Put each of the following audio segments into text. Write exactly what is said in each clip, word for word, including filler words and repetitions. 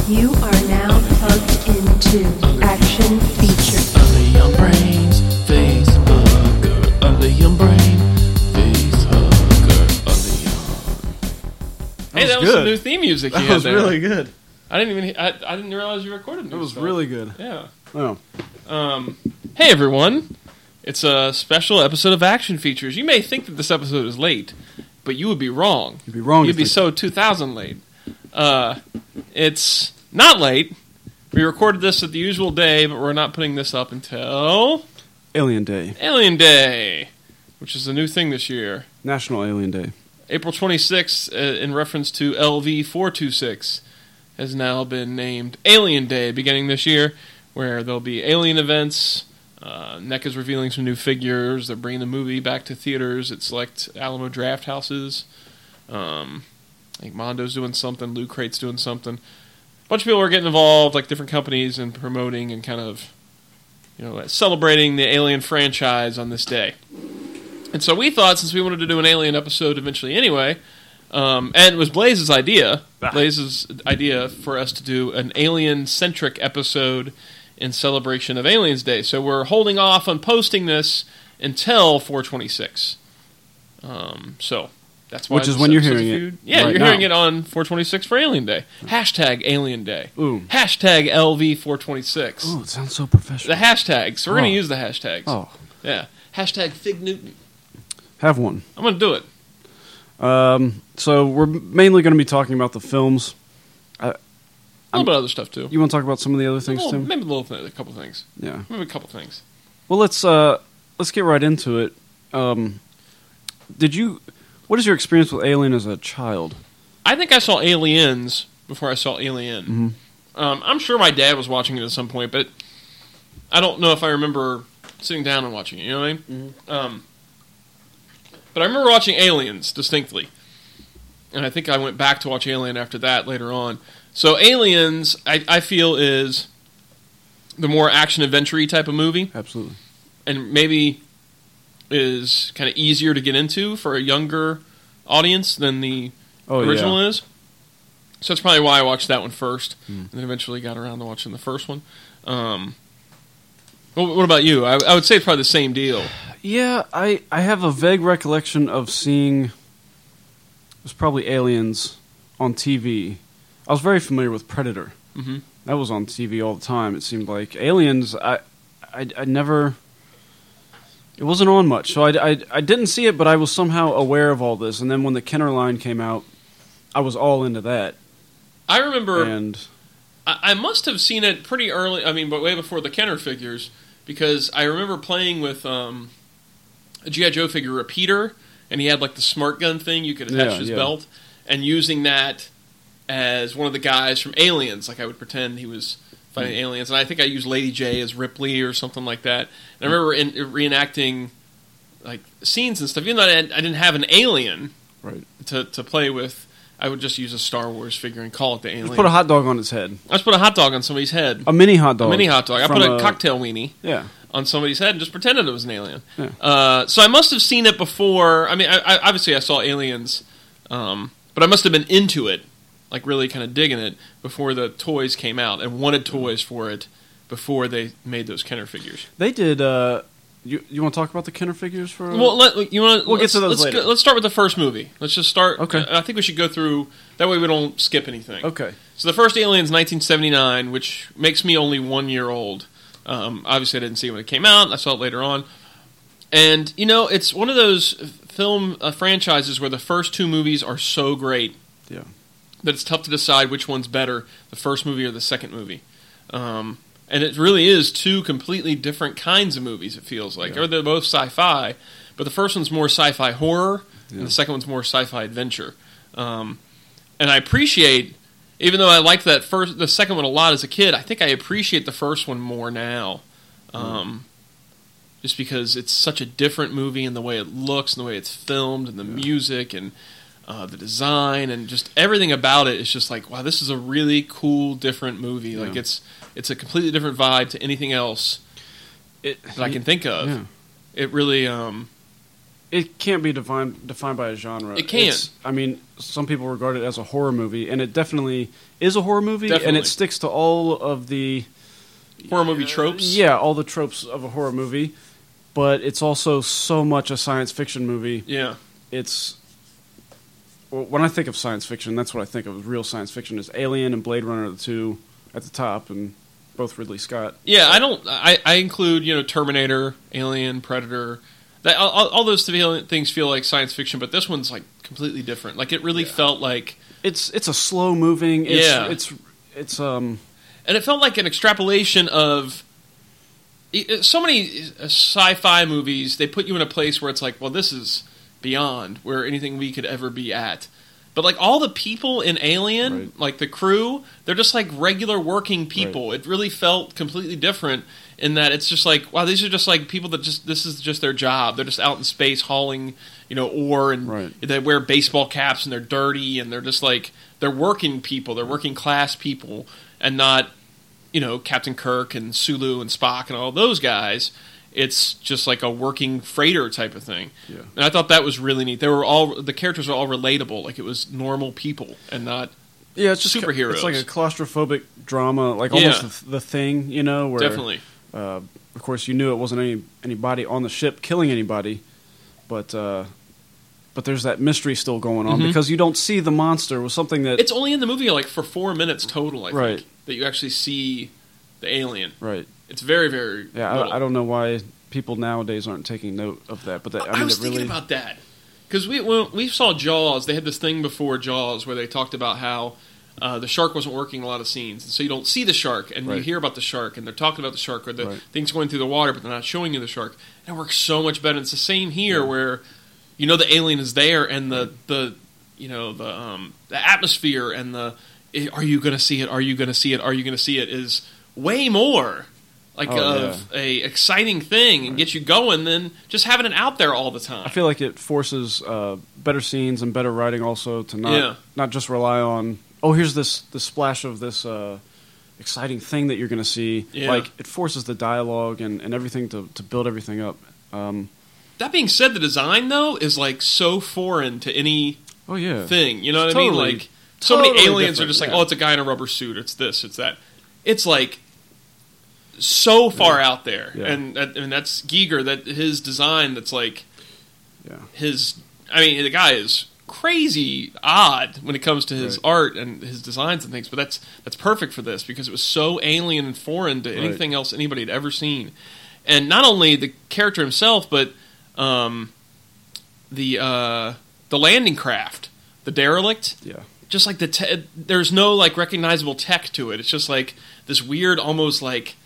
You are now plugged into Action Features. Early on Brains, Facebook. Early on Brain, Facebook. Early on. Hey, that was good. some new theme music you That had was there. really good. I didn't even. I, I didn't realize you recorded. That was stuff. really good. Yeah. Oh. Um. Hey everyone, it's a special episode of Action Features. You may think that this episode is late, but you would be wrong. You'd be wrong. You'd if be you- so two thousand late. Uh, it's not late. We recorded this at the usual day, but we're not putting this up until Alien Day. Alien Day, which is a new thing this year. National Alien Day. April twenty-sixth, uh, in reference to L V four twenty-six, has now been named Alien Day beginning this year, where there'll be alien events. Uh, N E C is revealing some new figures. They're bringing the movie back to theaters at select Alamo Draft Houses. Um, I think Mondo's doing something. Loot Crate's doing something. A bunch of people are getting involved, like different companies, and promoting and kind of, you know, celebrating the Alien franchise on this day. And so we thought, since we wanted to do an Alien episode eventually anyway, um, and it was Blaze's idea, Ah. Blaze's idea for us to do an Alien-centric episode in celebration of Aliens Day. So we're holding off on posting this until four twenty-six. Um, so that's why Which is this when you're episode's hearing a few- it Yeah, right you're now. hearing it on four twenty-six for Alien Day. Hashtag Alien Day. Ooh. Hashtag L V four twenty-six. Oh, it sounds so professional. The hashtags. We're going Oh. to use the hashtags. Oh. Yeah. Hashtag Fig Newton. Have one. I'm going to do it. Um, so we're mainly going to be talking about the films. A little bit of other stuff, too. You want to talk about some of the other things, Well, Tim? maybe a little th- a couple things. Yeah. Maybe a couple things. Well, let's uh, let's get right into it. Um, did you? What is your experience with Alien as a child? I think I saw Aliens before I saw Alien. Mhm. Um, I'm sure my dad was watching it at some point, but I don't know if I remember sitting down and watching it. You know what I mean? Um, but I remember watching Aliens distinctly, and I think I went back to watch Alien after that later on. So Aliens, I, I feel, is the more action adventure-y type of movie, Absolutely. and maybe is kind of easier to get into for a younger audience than the Oh, original yeah. is. So that's probably why I watched that one first, Hmm. and then eventually got around to watching the first one. Um, what, what about you? I, I would say it's probably the same deal. Yeah, I, I have a vague recollection of seeing. It was probably Aliens on T V. I was very familiar with Predator. Mhm. That was on T V all the time. It seemed like Aliens. I, I, I never. It wasn't on much, so I, I, I didn't see it, but I was somehow aware of all this. And then when the Kenner line came out, I was all into that. I remember And I, I must have seen it pretty early. I mean, but way before the Kenner figures, because I remember playing with um, a G I. Joe figure, Repeater, and he had like the smart gun thing you could attach Yeah, to his yeah. belt, and using that as one of the guys from Aliens. Like I would pretend he was fighting Mm. aliens, and I think I used Lady J as Ripley or something like that. And I remember in, reenacting like scenes and stuff. Even though I, I didn't have an alien right, to, to play with, I would just use a Star Wars figure and call it the alien. just put a hot dog on its head, I just put a hot dog on somebody's head. a mini hot dog, A mini hot dog. I from put a, cocktail weenie Yeah, on somebody's head and just pretended it was an alien. Yeah. Uh, so I must have seen it before. I mean, I, I, obviously I saw Aliens, um, but I must have been into it, like really kind of digging it before the toys came out, and wanted toys for it before they made those Kenner figures. they did. Uh, you you want to talk about the Kenner figures for? A, Well, let, you want We'll get to those let's later. Go, let's start with the first movie. Let's just start. Okay. I think we should go through. That way we don't skip anything. okay, So the first Alien's nineteen seventy-nine, which makes me only one year old. Um, obviously, I didn't see it when it came out. I saw it later on. And, you know, it's one of those film uh, franchises where the first two movies are so great yeah, that it's tough to decide which one's better, the first movie or the second movie. Um, and it really is two completely different kinds of movies, it feels like. Yeah. Or they're both sci-fi, but the first one's more sci-fi horror, Yeah. and the second one's more sci-fi adventure. Um, and I appreciate, even though I liked that first, the second one a lot as a kid, I think I appreciate the first one more now. Um, just because it's such a different movie in the way it looks and the way it's filmed and the music and uh, the design and just everything about it is just like, wow, this is a really cool, different movie. Yeah. Like it's it's a completely different vibe to anything else it, that I can think of. Yeah. It really, um, it can't be defined defined by a genre. It can't. It's, I mean, some people regard it as a horror movie, and it definitely is a horror movie, Definitely. and it sticks to all of the Horror movie tropes. yeah, all the tropes of a horror movie. But it's also so much a science fiction movie. Yeah. It's well, when I think of science fiction, that's what I think of. Real science fiction is Alien and Blade Runner, are the two at the top, and both Ridley Scott. Yeah, I don't. I, I include you know Terminator, Alien, Predator. That all, all those things feel like science fiction, but this one's like completely different. Like it really Yeah. felt like It's it's a slow moving. It's, Yeah. It's it's um. and it felt like an extrapolation of it- so many sci-fi movies. They put you in a place where it's like, well, this is beyond where anything we could ever be at. But like all the people in Alien, Right. like the crew, they're just like regular working people. It really felt completely different in that it's just like, wow, these are just like people that just this is just their job. They're just out in space hauling, you know, ore, and Right. they wear baseball caps and they're dirty and they're just like they're working people. They're working class people, and not, you know, Captain Kirk and Sulu and Spock and all those guys. It's just like a working freighter type of thing. Yeah. And I thought that was really neat. They were all the characters were all relatable, like it was normal people and not Yeah, it's just superheroes. It's like a claustrophobic drama, like almost Yeah. the, the Thing, you know. Where, definitely. Uh, of course, you knew it wasn't any anybody on the ship killing anybody, but uh, but there's that mystery still going on Mhm. because you don't see the monster was something that It's only in the movie like for four minutes total, I think, Right. that you actually see the alien. right. It's very, very Yeah, little. I, I don't know why people nowadays aren't taking note of that, but that, I, I, mean, was it really thinking about that because we when we saw Jaws. They had this thing before Jaws where they talked about how uh, the shark wasn't working in a lot of scenes, and so you don't see the shark, and you Right. hear about the shark, and they're talking about the shark or the Right. things going through the water, but they're not showing you the shark. And it works so much better. It's the same here, where you know the alien is there, and the the you know the um, the atmosphere and the eh, are you going to see it? Are you going to see it? Are you going to see it? Is way more like Oh, of a exciting thing and get you going than just having it out there all the time. I feel like it forces uh, better scenes and better writing also to not Yeah. not just rely on oh here's this this splash of this uh, exciting thing that you're going to see. Yeah. Like it forces the dialogue and, and everything to, to build everything up. Um, That being said, the design though is like so foreign to any oh yeah, thing. You know what It's I mean? totally- Like so many totally aliens are different, just like, yeah. oh, it's a guy in a rubber suit. It's this. It's that. It's like so far out there, Yeah. and that- and that's Giger. That his design. That's like yeah. his. I mean, the guy is crazy odd when it comes to his Right. art and his designs and things. But that's that's perfect for this because it was so alien and foreign to Right. anything else anybody had ever seen. And not only the character himself, but um, the uh, the landing craft, the derelict. Yeah. Just like the te- there's no like recognizable tech to it. It's just like this weird, almost like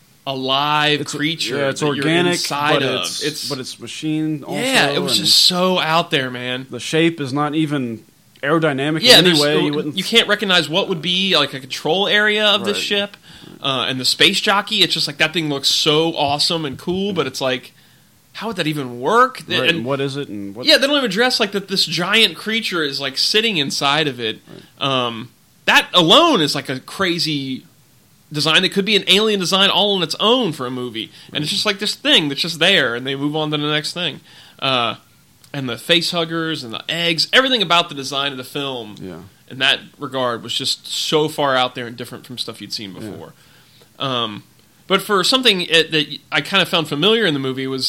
alive It's creature. yeah, it's that you're organic, inside but of. it's, It's but it's machine. Also, yeah, it was and just so out there, man. the shape is not even aerodynamic Yeah, in any there's- way. you, You wouldn't. can't recognize what would be like a control area of this Right. ship, uh, and the space jockey. It's just like that thing looks so awesome and cool, but it's like, how would that even work? right, and and what is it? And what? yeah, they don't even address like that. This giant creature is like sitting inside of it. Um, that alone is like a crazy design that could be an alien design all on its own for a movie, and it's just like this thing that's just there, and they move on to the next thing. Uh, and the face huggers and the eggs, everything about the design of the film Yeah. in that regard was just so far out there and different from stuff you'd seen before. Um, but for something it, that I kind of found familiar in the movie was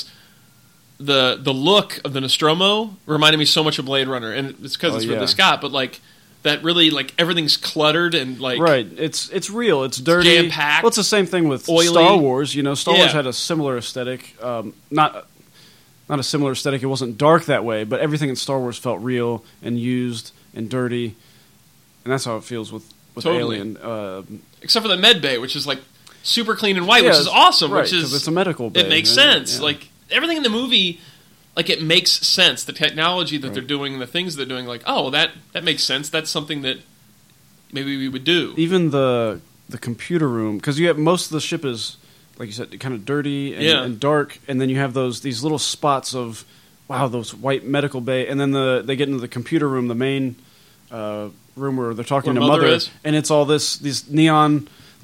the the look of the Nostromo reminded me so much of Blade Runner, and it's because Oh, it's yeah. Ridley Scott, but like that really like everything's cluttered and like Right, it's it's real. It's dirty. jam-packed, Well, it's the same thing with oily. Star Wars. You know, Star Wars Yeah. had a similar aesthetic. Um, not not a similar aesthetic. It wasn't dark that way, but everything in Star Wars felt real and used and dirty, and that's how it feels with with Totally. Alien. Uh, except for the med bay, which is like super clean and white, yeah, which is awesome. right, which 'cause is it's a medical. Bay, it makes yeah, sense. yeah. Like everything in the movie, like it makes sense. The technology that Right. they're doing and the things they're doing, like oh, well, that that makes sense. That's something that maybe we would do. even the the computer room, because you have most of the ship is like you said, kind of dirty and, Yeah. and dark, and then you have those these little spots of wow, those white medical bay, and then the they get into the computer room, the main uh, room where they're talking Where to Mother Mother, is. and it's all this these neon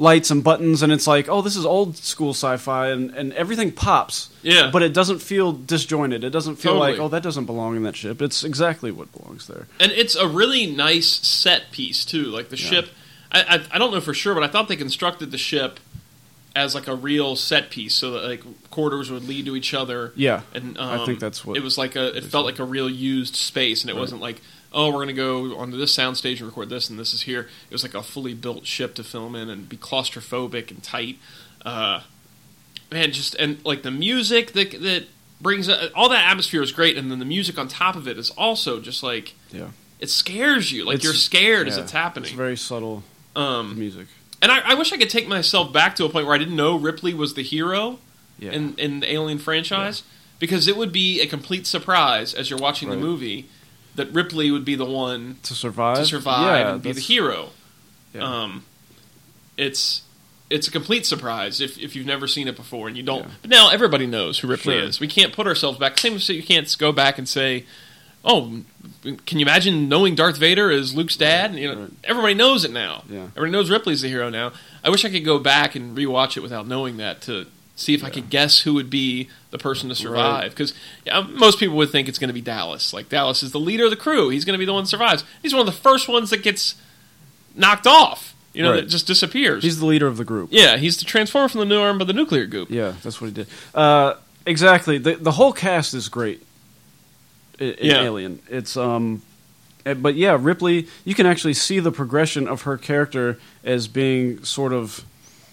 lights and buttons, and it's like, oh, this is old school sci-fi, and, and everything pops. Yeah. But it doesn't feel disjointed. It doesn't feel Totally. like, oh, that doesn't belong in that ship. It's exactly what belongs there. And it's a really nice set piece too. Like the Yeah. ship, I, I I don't know for sure, but I thought they constructed the ship as like a real set piece, so that like corridors would lead to each other. Yeah, and um, I think that's what it was like. A it felt like a real used space, and it Right. wasn't like, oh, we're going to go onto this soundstage and record this, and this is here. It was like a fully built ship to film in and be claustrophobic and tight. Uh, man, just and like the music that that brings uh, all that atmosphere is great, and then the music on top of it is also just like yeah. it scares you. Like It's- you're scared as yeah, it's happening. It's very subtle um, music. and I, I wish I could take myself back to a point where I didn't know Ripley was the hero Yeah. in in the Alien franchise, because it would be a complete surprise as you're watching Right. the movie that Ripley would be the one to survive, to survive yeah, and be the that's- hero. yeah. Um, it's it's a complete surprise if, if you've never seen it before and you don't. Yeah. But now everybody knows who Ripley Sure. is. We can't put ourselves back. Same as you can't go back and say, "Oh, can you imagine knowing Darth Vader is Luke's dad?" You know, Right. everybody knows it now. Yeah. Everybody knows Ripley's the hero now. I wish I could go back and rewatch it without knowing that to see if I Yeah. could guess who would be the person to survive. Because yeah, most people would think it's going to be Dallas. Like Dallas is the leader of the crew. He's going to be the one that survives. He's one of the first ones that gets knocked off. You know, Right. that just disappears. He's the leader of the group. Yeah, he's the transformer from the new arm of the nuclear goop. Yeah, that's what he did. Uh, exactly. The the whole cast is great in, in Yeah. Alien. It's um, eh, but yeah, Ripley. You can actually see the progression of her character as being sort of.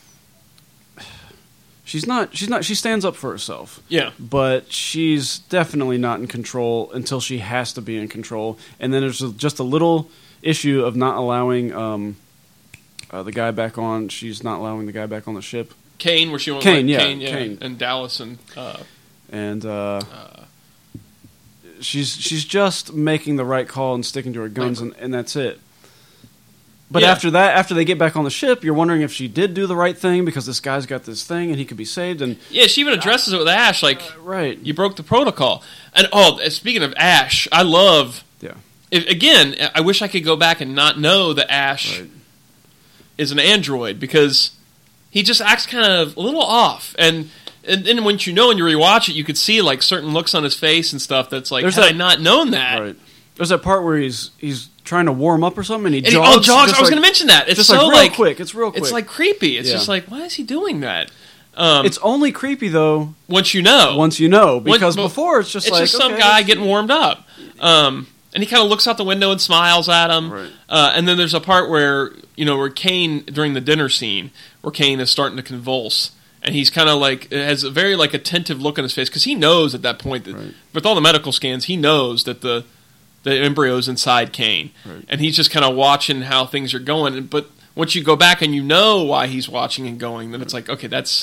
She's not. She's not. She stands up for herself. Yeah. But she's definitely not in control until she has to be in control. And then there's just a little issue of not allowing um, uh, the guy back on. She's not allowing the guy back on the ship. Kane, where she won't Kane, let yeah, Kane, yeah, Kane. and Dallas and uh, And uh, she's she's just making the right call and sticking to her guns, and, and that's it. But Yeah. after that, after they get back on the ship, you're wondering if she did do the right thing because this guy's got this thing and he could be saved. And yeah, she even addresses it with Ash, like right, you broke the protocol. And oh, speaking of Ash, I love. yeah, If, again, I wish I could go back and not know that Ash right. is an android, because he just acts kind of a little off. And and then once you know and you rewatch it, you could see like certain looks on his face and stuff that's like, There's had that- I not known that. Right. There's that part where he's he's trying to warm up or something, and he And he, jogs. oh, jogs! just I was like- going to mention that. It's just so like real like quick. It's real quick. It's like creepy. It's Yeah. just like, why is he doing that? Um, it's only creepy though once you know. once you know, because Once- before it's just it's like just some okay, guy that's- getting warmed up. Um, and he kind of looks out the window and smiles at him. Right. Uh, and then there's a part where, you know, where Kane, during the dinner scene, where Kane is starting to convulse. And he's kind of like, has a very like attentive look on his face, because he knows at that point that, Right. with all the medical scans, he knows that the the embryo's inside Kane. Right. And he's just kind of watching how things are going. But once you go back and you know why he's watching and going, then it's like, okay, that's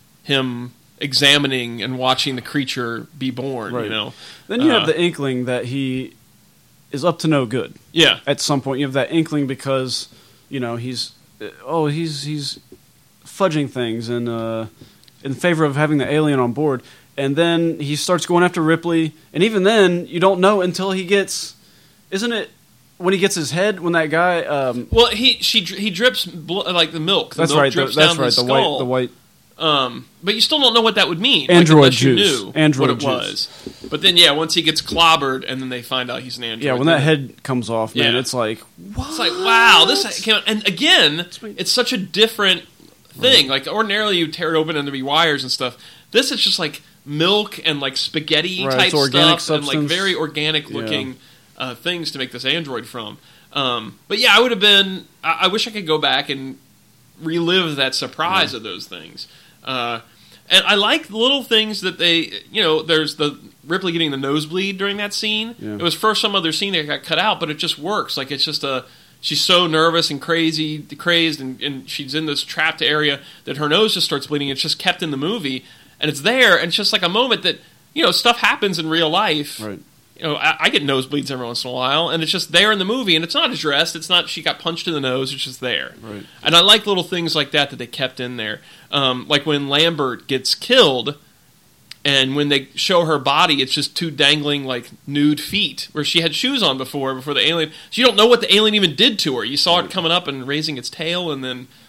him examining and watching the creature be born, Right. you know? Then you Uh, have the inkling that he is up to no good. Yeah. At some point, you have that inkling because you know he's uh, oh he's he's fudging things and uh, in favor of having the alien on board, and then he starts going after Ripley, and even then you don't know until he gets, isn't it when he gets his head when that guy um, Well, he she he drips bl- like the milk. The that's milk right the, drips that's down right his the skull. white the white Um, but you still don't know what that would mean. Android like, unless you juice. knew Android what it juice. was. But then, yeah, once he gets clobbered, and then they find out he's an android. yeah when then that head comes off, man, Yeah. it's like what? it's like, wow, this came out. And again, Sweet. it's such a different thing. Like ordinarily, you tear it open and there'd be wires and stuff. This is just like milk and like spaghetti Right, type it's organic stuff and like substance. very organic looking uh, things to make this android from. Um, but yeah, I would have been. I, I wish I could go back and relive that surprise of those things. Uh, and I like the little things that they, you know, there's the Ripley getting the nosebleed during that scene. Yeah. It was for some other scene that got cut out, but it just works. Like it's just a, she's so nervous and crazy, crazed, and, and she's in this trapped area that her nose just starts bleeding. It's just kept in the movie, and it's there, and it's just like a moment that, you know, stuff happens in real life. Right. You know, I, I get nosebleeds every once in a while, and it's just there in the movie, and it's not addressed. It's not she got punched in the nose. It's just there. Right. And I like little things like that that they kept in there. Um, like when Lambert gets killed, and when they show her body, it's just two dangling, like, nude feet, where she had shoes on before, before the alien. So you don't know what the alien even did to her. You saw it coming up and raising its tail, and then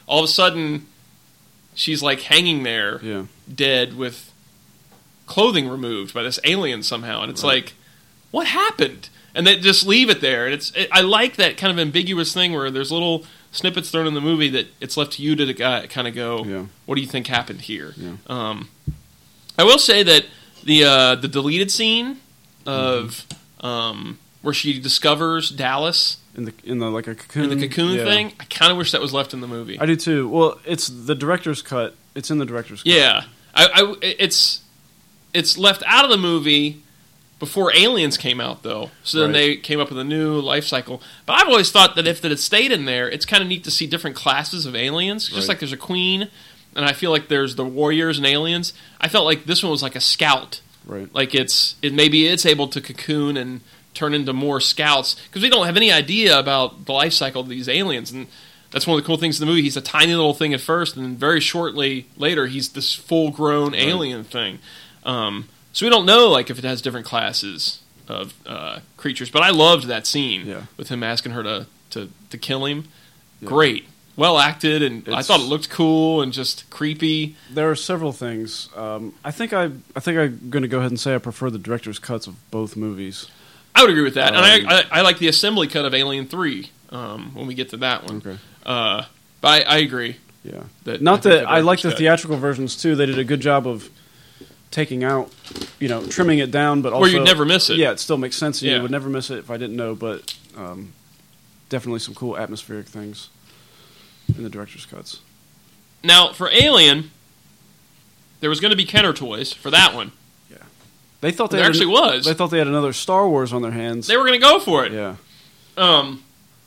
all of a sudden she's like hanging there, Yeah. dead with clothing removed by this alien somehow, and it's Right. like, what happened? And they just leave it there. And it's it, I like that kind of ambiguous thing where there's little snippets thrown in the movie that it's left to you to uh, kind of go, Yeah. what do you think happened here? Yeah. Um, I will say that the uh, the deleted scene of Mm-hmm. um, where she discovers Dallas In the in the like a cocoon. in the cocoon Yeah. thing, I kind of wish that was left in the movie. I do too. Well, it's the director's cut. It's in the director's cut. Yeah, I, I, it's it's left out of the movie before Aliens came out, though. So then Right. they came up with a new life cycle. But I've always thought that if it had stayed in there, it's kind of neat to see different classes of aliens. Just Right. like there's a queen, and I feel like there's the warriors and aliens. I felt like this one was like a scout. Right. Like it's it maybe it's able to cocoon and turn into more scouts because we don't have any idea about the life cycle of these aliens, and that's one of the cool things in the movie. He's a tiny little thing at first, and then very shortly later, he's this full-grown Right. alien thing. Um, so we don't know like if it has different classes of uh, creatures. But I loved that scene Yeah. with him asking her to to, to kill him. Yeah. Great, well acted, and I It's- thought it looked cool and just creepy. There are several things. Um, I think I I think I'm going to go ahead and say I prefer the director's cuts of both movies. I would agree with that, Um, and I, I I like the assembly cut of Alien Three um, when we get to that one. Okay. Uh, but I, I agree. Yeah. That Not I think that the I like the director's cut- theatrical versions too. They did a good job of taking out, you know, trimming it down, but also Where you'd never miss it. Yeah, it still makes sense. And Yeah. You would never miss it if I didn't know. But um, definitely some cool atmospheric things in the director's cuts. Now for Alien, there was going to be Kenner toys for that one. They thought they There had actually was. They thought they had another Star Wars on their hands. They were going to go for it. yeah. Um,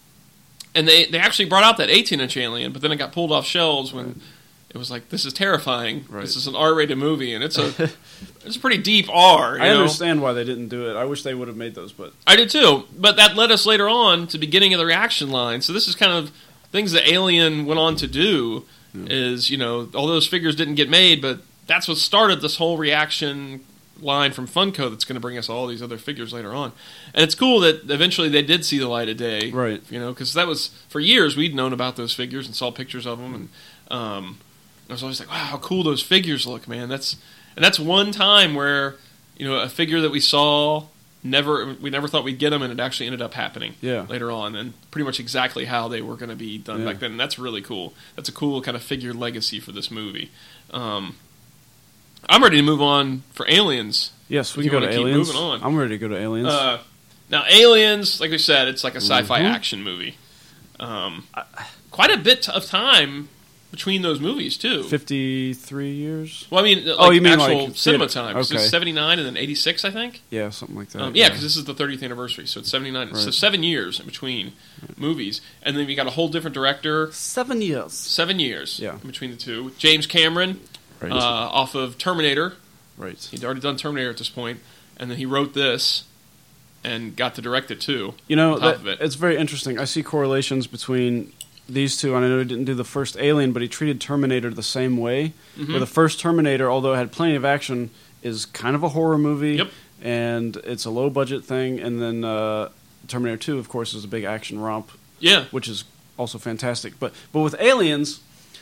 and they, they actually brought out that eighteen-inch Alien, but then it got pulled off shelves when it was like, this is terrifying. Right. This is an R-rated movie, and it's a it's a pretty deep R. You I know? understand why they didn't do it. I wish they would have made those, but I do too, but that led us later on to the beginning of the reaction line. So this is kind of things that Alien went on to do. Is, you know, all those figures didn't get made, but that's what started this whole reaction line from Funko that's going to bring us all these other figures later on. And it's cool that eventually they did see the light of day, Right. You know, because that was for years we'd known about those figures and saw pictures of them, and um, I was always like, wow, how cool those figures look, man. That's and that's one time where, you know, a figure that we saw never we never thought we'd get them, and it actually ended up happening Yeah. later on, and pretty much exactly how they were going to be done Yeah. back then. And that's really cool. That's a cool kind of figure legacy for this movie. Um, I'm ready to move on for Aliens. yes, we You can go to wanna keep Aliens. moving on. I'm ready to go to Aliens. Uh, now, Aliens, like we said, it's like a sci-fi Mhm. action movie. Um, quite a bit of time between those movies too. Fifty-three years. Well, I mean, like Oh, you mean actual like cinema theater- time. This okay. is seventy-nine and then eighty-six, I think. Yeah, something like that. Um, yeah, because this is the thirtieth anniversary, so it's seventy-nine. So Right. seven years in between movies, and then we got a whole different director. seven years. Seven years Yeah. in between the two. James Cameron, Right. uh, off of Terminator. right. He'd already done Terminator at this point, and then he wrote this and got to direct it too. You know, on top that, of it. it's very interesting. I see correlations between these two, and I know he didn't do the first Alien, but he treated Terminator the same way. Mhm. Where the first Terminator, although it had plenty of action, is kind of a horror movie, Yep. and it's a low budget thing. And then uh, Terminator Two, of course, is a big action romp, Yeah, which is also fantastic. But but with Aliens,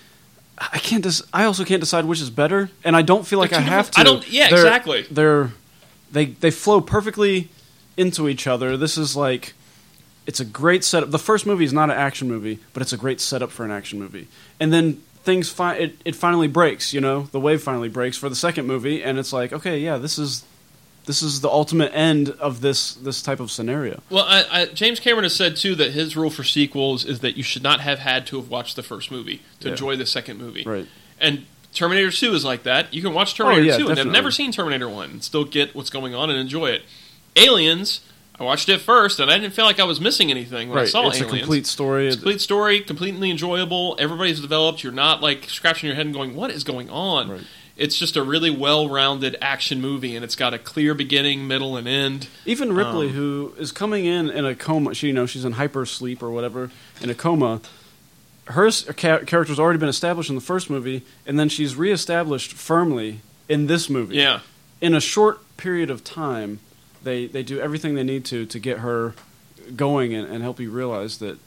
I can't. Dis- I also can't decide which is better, and I don't feel like They're I two have to. different- I don't- yeah, They're- exactly. They're they they flow perfectly into each other. This is like it's a great setup. The first movie is not an action movie, but it's a great setup for an action movie. And then things fi- it it finally breaks. You know, the wave finally breaks for the second movie, and it's like, okay, yeah, this is this is the ultimate end of this this type of scenario. Well, I, I, James Cameron has said too that his rule for sequels is that you should not have had to have watched the first movie to Yeah. enjoy the second movie. Right. And Terminator two is like that. You can watch Terminator Oh, yeah, two and have definitely. never seen Terminator one and still get what's going on and enjoy it. Aliens, I watched it first and I didn't feel like I was missing anything when I Right. saw It's Aliens. a complete story. It's a complete story, completely enjoyable. Everybody's developed. You're not like scratching your head and going, "What is going on?" Right. It's just a really well-rounded action movie, and it's got a clear beginning, middle, and end. Even Ripley, Um, who is coming in in a coma, she you know she's in hypersleep or whatever, in a coma. Her s- ca- character's already been established in the first movie, and then she's reestablished firmly in this movie. Yeah. In a short period of time, they they do everything they need to to get her going and, and help you realize that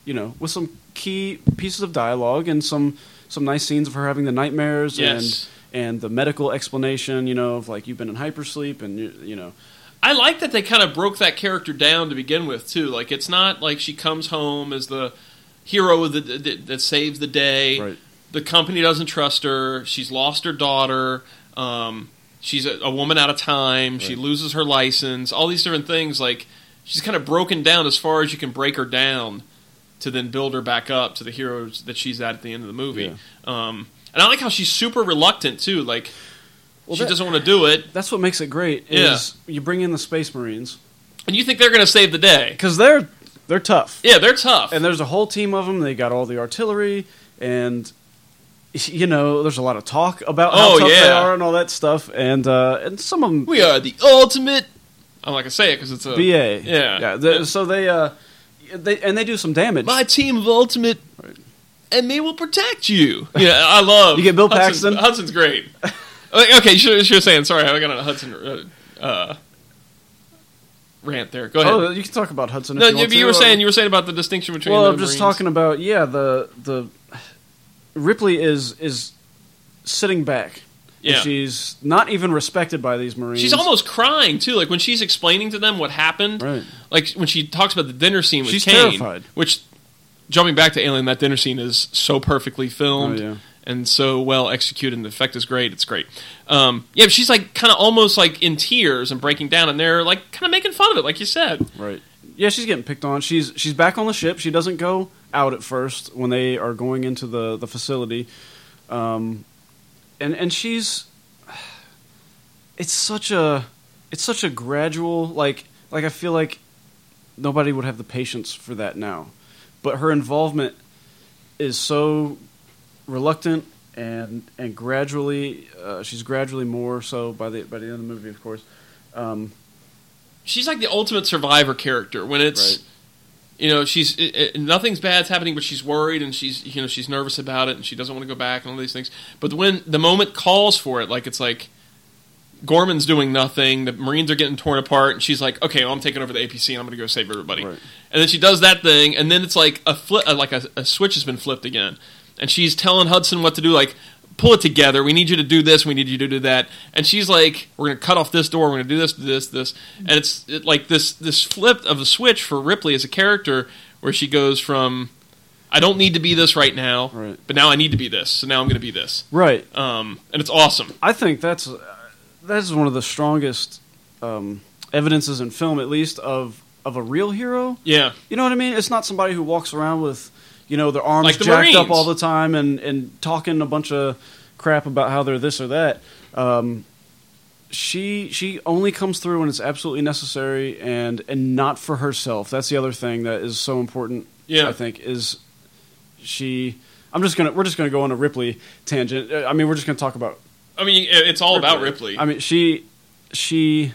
you know, with some key pieces of dialogue and some some nice scenes of her having the nightmares Yes. and and the medical explanation, you know, of like you've been in hypersleep and you, you know. I like that they kind of broke that character down to begin with too. Like it's not like she comes home as the hero of the, that, that saves the day. Right. The company doesn't trust her. She's lost her daughter. Um, she's a, a woman out of time. She Right. loses her license. All these different things. Like she's kind of broken down as far as you can break her down to then build her back up to the heroes that she's at at the end of the movie. Yeah. Um, and I like how she's super reluctant too. Like Well, she that- doesn't want to do it. That's what makes it great. Yeah. Is you bring in the Space Marines And you think they're going to save the day. because they're they're tough. Yeah, they're tough. And there's a whole team of them. They got all the artillery, and you know, there's a lot of talk about how Oh, tough they yeah. are and all that stuff. And uh, and some of them we are the ultimate. I'm not going to say it because it's a... B A. Yeah. yeah. the- so they uh, they and they do some damage. My team of ultimate... And they will protect you. Yeah, I love... You get Bill Hudson, Paxton? Hudson's great. Okay, okay, you should have saying. Sorry, I got on a Hudson uh, uh, rant there. Go ahead. Oh, you can talk about Hudson. no, if you, you, want you to. were saying you were saying about the distinction between. Well, the I'm just Marines. talking about yeah. The the Ripley is is sitting back. And Yeah. she's not even respected by these Marines. She's almost crying too, like when she's explaining to them what happened. Right. Like when she talks about the dinner scene with She's Kane, terrified. which, jumping back to Alien, that dinner scene is so perfectly filmed Oh, yeah. and so well executed, and the effect is great. It's great. Um, yeah, but she's like kind of almost like in tears and breaking down, and they're like kind of making fun of it, like you said. Right. Yeah, she's getting picked on. She's she's back on the ship. She doesn't go out at first when they are going into the the facility, um, and and she's. It's such a, it's such a gradual like like I feel like nobody would have the patience for that now, but her involvement is so reluctant and and gradually uh, she's gradually more so by the by the end of the movie, of course. Um, She's like the ultimate survivor character when it's. Right. You know, she's it, it, nothing's bad's happening, but she's worried and she's you know she's nervous about it and she doesn't want to go back and all these things. But when the moment calls for it, like it's like Gorman's doing nothing, the Marines are getting torn apart, and she's like, "Okay, well, I'm taking over the A P C and I'm going to go save everybody." Right. And then she does that thing, and then it's like a flip, uh, like a, a switch has been flipped again, and she's telling Hudson what to do, like. Pull it together. We need you to do this. We need you to do that. And she's like, "We're going to cut off this door. We're going to do this, this, this." And it's it, like this this flip of the switch for Ripley as a character, where she goes from, "I don't need to be this right now, Right. but now I need to be this. So now I'm going to be this." right. Um, and it's awesome. I think that's uh, that is one of the strongest um, evidences in film, at least of of a real hero. Yeah, You know what I mean? It's not somebody who walks around with you know their arms Like the jacked up Marines. all the time and and talking a bunch of crap about how they're this or that. Um, she she only comes through when it's absolutely necessary and and not for herself. That's the other thing that is so important. Yeah. I think is she. I'm just gonna we're just gonna go on a Ripley tangent. Uh, I mean, we're just gonna talk about I mean, it- it's all about Ripley. I mean, she she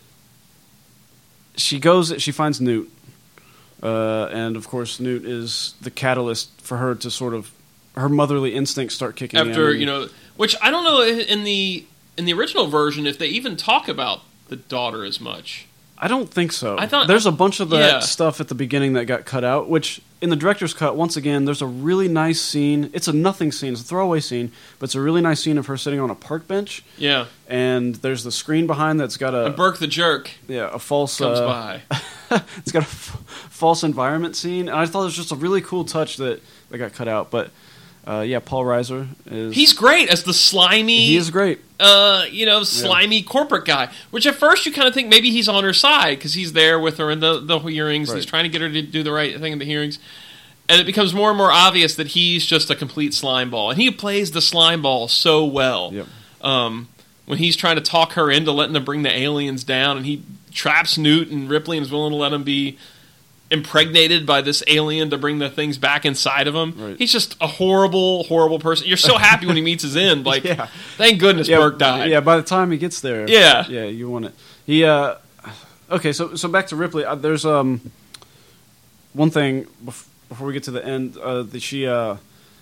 she goes. She finds Newt, uh, and of course, Newt is the catalyst for her to sort of her motherly instincts start kicking in. After and- you know, which I don't know in the in the original version if they even talk about the daughter as much. I don't think so. I thought- there's a bunch of that Yeah. stuff at the beginning that got cut out, which in the director's cut, once again, there's a really nice scene. It's a nothing scene, it's a throwaway scene, but it's a really nice scene of her sitting on a park bench, Yeah, and there's the screen behind that's got a and Burke the jerk yeah a false comes uh, by. it's got a f- false environment scene, and I thought it was just a really cool touch that, that got cut out. But uh, yeah, Paul Reiser is He's great as the slimy. he is great. uh, you know, slimy corporate guy. Which at first you kind of think maybe he's on her side because he's there with her in the, the hearings. Right. He's trying to get her to do the right thing in the hearings. And it becomes more and more obvious that he's just a complete slime ball. And he plays the slime ball so well. Yep. Um, when he's trying to talk her into letting them bring the aliens down, and he traps Newt and Ripley and is willing to let him be impregnated by this alien to bring the things back inside of him. Right. He's just a horrible, horrible person. You're so happy when he meets his end. Like, Yeah. thank goodness Yeah, Burke died. yeah. By the time he gets there, Yeah. yeah, you want it. He uh, okay. So so back to Ripley. Uh, there's um one thing bef- before we get to the end. Uh, that she uh,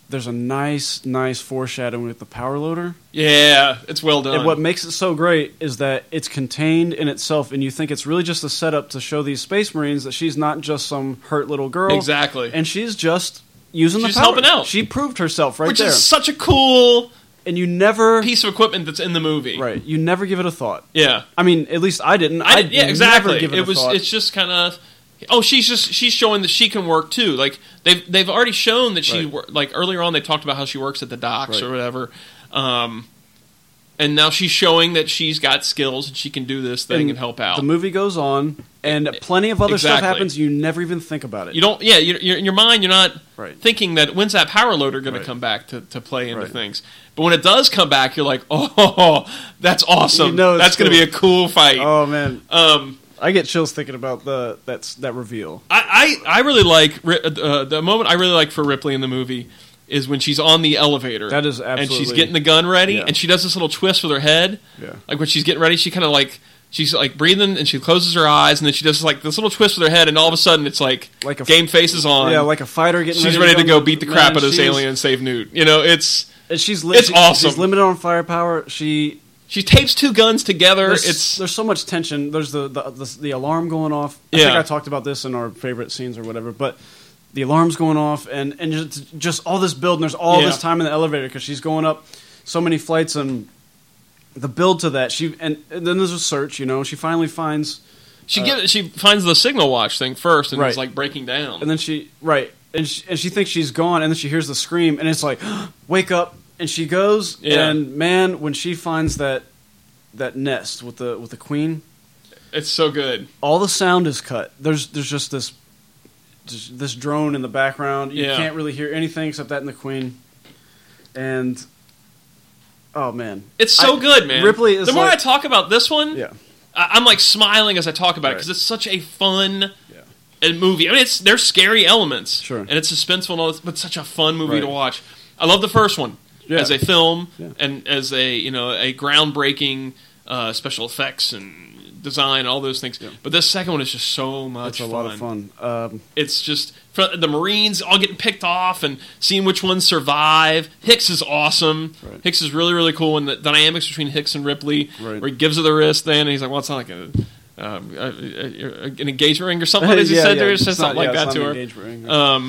there's a nice, nice foreshadowing with the power loader. Yeah, it's well done. And what makes it so great is that it's contained in itself, and you think it's really just a setup to show these Space Marines that she's not just some hurt little girl. Exactly. And she's just using She's the power. helping out. She proved herself right Which there. is such a cool and you never... piece of equipment that's in the movie. Right. You never give it a thought. Yeah. I mean, at least I didn't. I, I'd yeah, exactly. Never give it, it a was. thought. It's just kind of. Oh, she's just she's showing that she can work too. Like they've they've already shown that she Right. wor- like earlier on they talked about how she works at the docks Right. or whatever, um, and now she's showing that she's got skills and she can do this thing and, And help out. The movie goes on, and plenty of other stuff Exactly. happens. You never even think about it. you don't. Yeah, you're, you're, in your mind, you're not Right. thinking that when's that power loader going Right. to come back to, to play into Right. things. But when it does come back, you're like, oh, that's awesome. You know it's that's going to cool. be a cool fight. Oh man, Um, I get chills thinking about the that's that reveal. I, I, I really like Ri- uh, the moment I really like for Ripley in the movie is when she's on the elevator. That is and she's absolutely- getting the gun ready, Yeah. and she does this little twist with her head. Yeah. Like when she's getting ready, she kind of like she's like breathing, and she closes her eyes, and then she does like this little twist with her head, and all of a sudden it's like, Like a f- game faces on. Yeah, like a fighter getting. she's ready, ready to go on- beat the man, crap out of this she's- alien and save Newt. You know, it's And she's li- It's she- awesome. She's limited on firepower. She she tapes two guns together. there's, It's there's so much tension. There's the the, the the alarm going off. I Yeah. think I talked about this in our favorite scenes or whatever, but. The alarm's going off, and, and just, just all this build, and there's all Yeah. this time in the elevator because she's going up so many flights, and the build to that. She and, and then there's a search. You know, she finally finds, she get, she finds the signal watch thing first, and Right. it's like breaking down. and then she right, and she, and she thinks she's gone, and then she hears the scream, and it's like, wake up, and she goes, Yeah. and man, when she finds that that nest with the with the queen, it's so good. all the sound is cut. There's there's just this just this drone in the background. You Yeah. can't really hear anything except that and the queen. And oh man, It's so I- good, man. Ripley is the more like- I talk about this one, yeah, I- I'm like smiling as I talk about it Right. because it's such a fun yeah, uh, movie. I mean, it's there's scary elements, Sure. and it's suspenseful and all this, but such a fun movie Right. to watch. I love the first one Yeah. as a film Yeah. and as a you know a groundbreaking uh, special effects and design, and all those things. Yeah. But this second one is just so much it's a fun. lot of fun. Um, It's just fr- the Marines all getting picked off and seeing which ones survive. Hicks is awesome. Right. Hicks is really, really cool. And the dynamics between Hicks and Ripley, Right. where he gives her the wrist then, and he's like, well, it's not like a, um, a, a- an engagement ring or something like that. He yeah, said yeah, there. He it's said not- something like yeah, that it's to not her. an engagement ring. Um,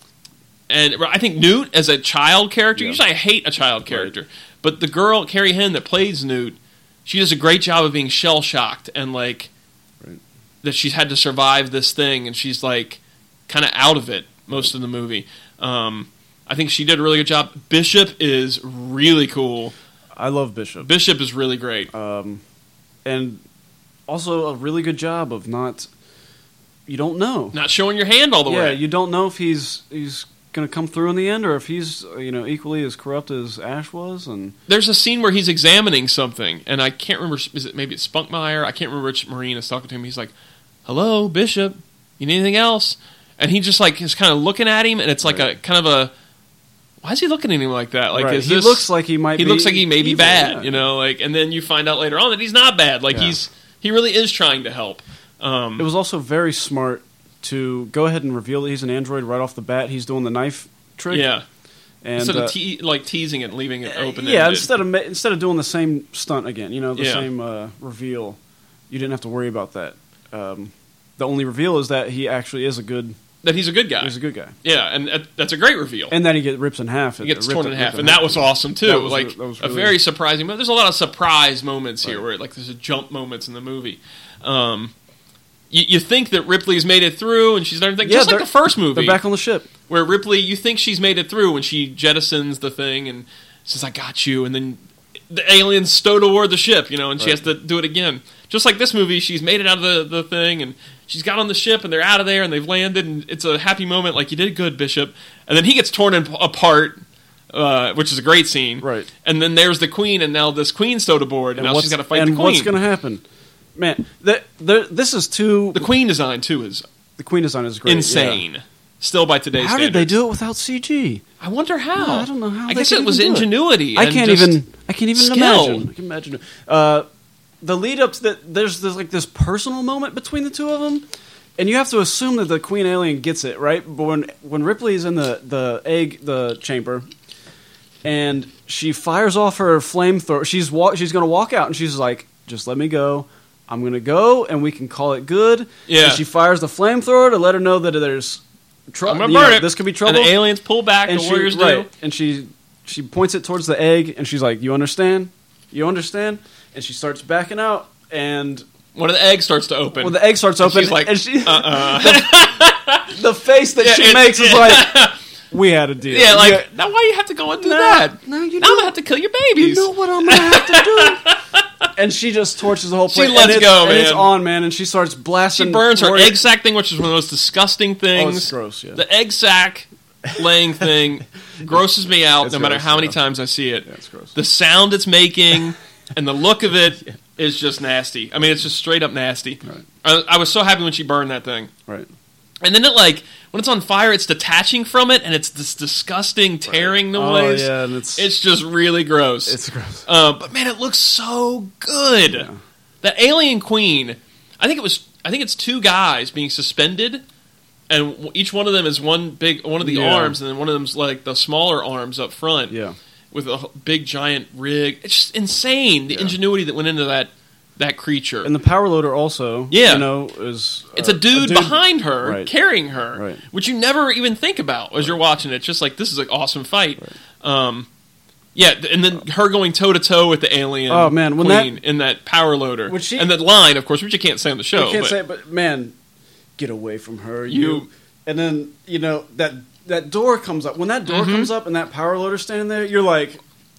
and I think Newt, as a child character, Yeah. usually I hate a child character, but the girl, Carrie Henn, that plays Newt, she does a great job of being shell-shocked and like Right. that she's had to survive this thing, and she's like kind of out of it most of the movie. Um, I think she did a really good job. Bishop is really cool. I love Bishop. Bishop is really great. Um, and also a really good job of not. You don't know. Not showing your hand all the yeah, way. you don't know if he's he's going to come through in the end, or if he's uh, you know equally as corrupt as Ash was. And There's a scene where he's examining something, and I can't remember. Is it maybe it's Spunkmeyer? I can't remember which Marine is talking to him. He's like, "Hello, Bishop. You need anything else?" And he just like is kind of looking at him, and it's like Right. a kind of a. Why is he looking at him like that? Like, Right. is he this, looks like he might. He be looks like he may be evil, bad, yeah. you know. Like, and then you find out later on that he's not bad. Like Yeah. he's he really is trying to help. Um, It was also very smart to go ahead and reveal that he's an android right off the bat. He's doing the knife trick. yeah, and instead uh, of te- like teasing it and leaving it open. yeah, instead of ma- instead of doing the same stunt again, you know, the Yeah. same uh, reveal, you didn't have to worry about that. Um, the only reveal is that he actually is a good. that he's a good guy. He's a good guy, Yeah, and that, that's a great reveal. and then he gets rips in half. He gets ripped- torn in ripped half, and that was awesome too. That was like re- that was a really- very surprising. But there's a lot of surprise moments here, Right. where like there's a jump moments in the movie. Um, you, you think that Ripley's made it through, and she's done everything, Yeah, just like they're- the first movie, They're back on the ship. where Ripley, you think she's made it through when she jettisons the thing and says, "I got you," and then the aliens stowed aboard the ship, you know, and she Right. has to do it again. Just like this movie, she's made it out of the, the thing, and she's got on the ship, and they're out of there, and they've landed, and it's a happy moment, like, you did good, Bishop. And then he gets torn in, apart, uh, which is a great scene. Right. And then there's the queen, and now this queen's stowed aboard, and, now what's- she's got to fight and the queen. what's going to happen? Man, the, the, this is too. The queen design, too, is The queen design is great. insane. Still by today's Yeah. How standards. did they do it without C G? I wonder how. No, I don't know how I they guess could it was even do it. ingenuity. I and can't just even. I can't even skill. imagine. I can imagine. Uh, the lead up to that. There's there's like this personal moment between the two of them, and you have to assume that the Queen Alien gets it right. But when when Ripley's in the the egg the chamber, and she fires off her flamethrower, she's wa- she's gonna walk out, and she's like, "Just let me go. I'm gonna go, and we can call it good." Yeah. And she fires the flamethrower to let her know that there's trouble. I'm gonna burn it. This could be trouble. And the aliens pull back. and the she, warriors right, do. and she she points it towards the egg, and she's like, "You understand? You understand?" And she starts backing out, and One of the eggs starts to open. when the egg starts And open, she's like, and she uh-uh. the, the face that Yeah, she it- makes is yeah. like, "We had a deal." Yeah, like, now why you have to go and do No, that? no, you now I'm know- gonna have to kill your babies. You know what I'm gonna have to do? And she just torches the whole She place. lets and it's, go, and it's man. on, man. And she starts She blasting. burns her warrior- egg sac thing, which is one of the most disgusting things. Oh, it's gross. Yeah, The egg sac laying thing grosses me out It's no matter gross, how many yeah. times I see it. yeah, it's gross. The sound it's making and the look of it is just nasty. I mean, it's just straight up nasty. Right. I, I was so happy when she burned that thing. Right. And then it, like, when it's on fire, it's detaching from it, and it's this disgusting tearing noise. Oh yeah, and it's It's just really gross. it's gross. Uh, but man, it looks so good. Yeah. That alien queen, I think it was. I think it's two guys being suspended, and w- each one of them is one big one of the Yeah. arms, and then one of them's like the smaller arms up front Yeah. with a h- big giant rig. It's just insane the Yeah. ingenuity that went into that that creature. And the power loader also, Yeah. you know, is it's uh, a dude, behind her, Right. carrying her, Right. which you never even think about as you're watching it. Just like, this is an awesome fight. Um, yeah, th- and then her going toe to toe with the alien Oh, man, when queen in that power loader, When she- and that line, of course, which you can't say on the show. I can't but say it, but man, get away from her, you. You- And then you know that that door comes up. When that door Mm-hmm. comes up and that power loader standing there, you're like,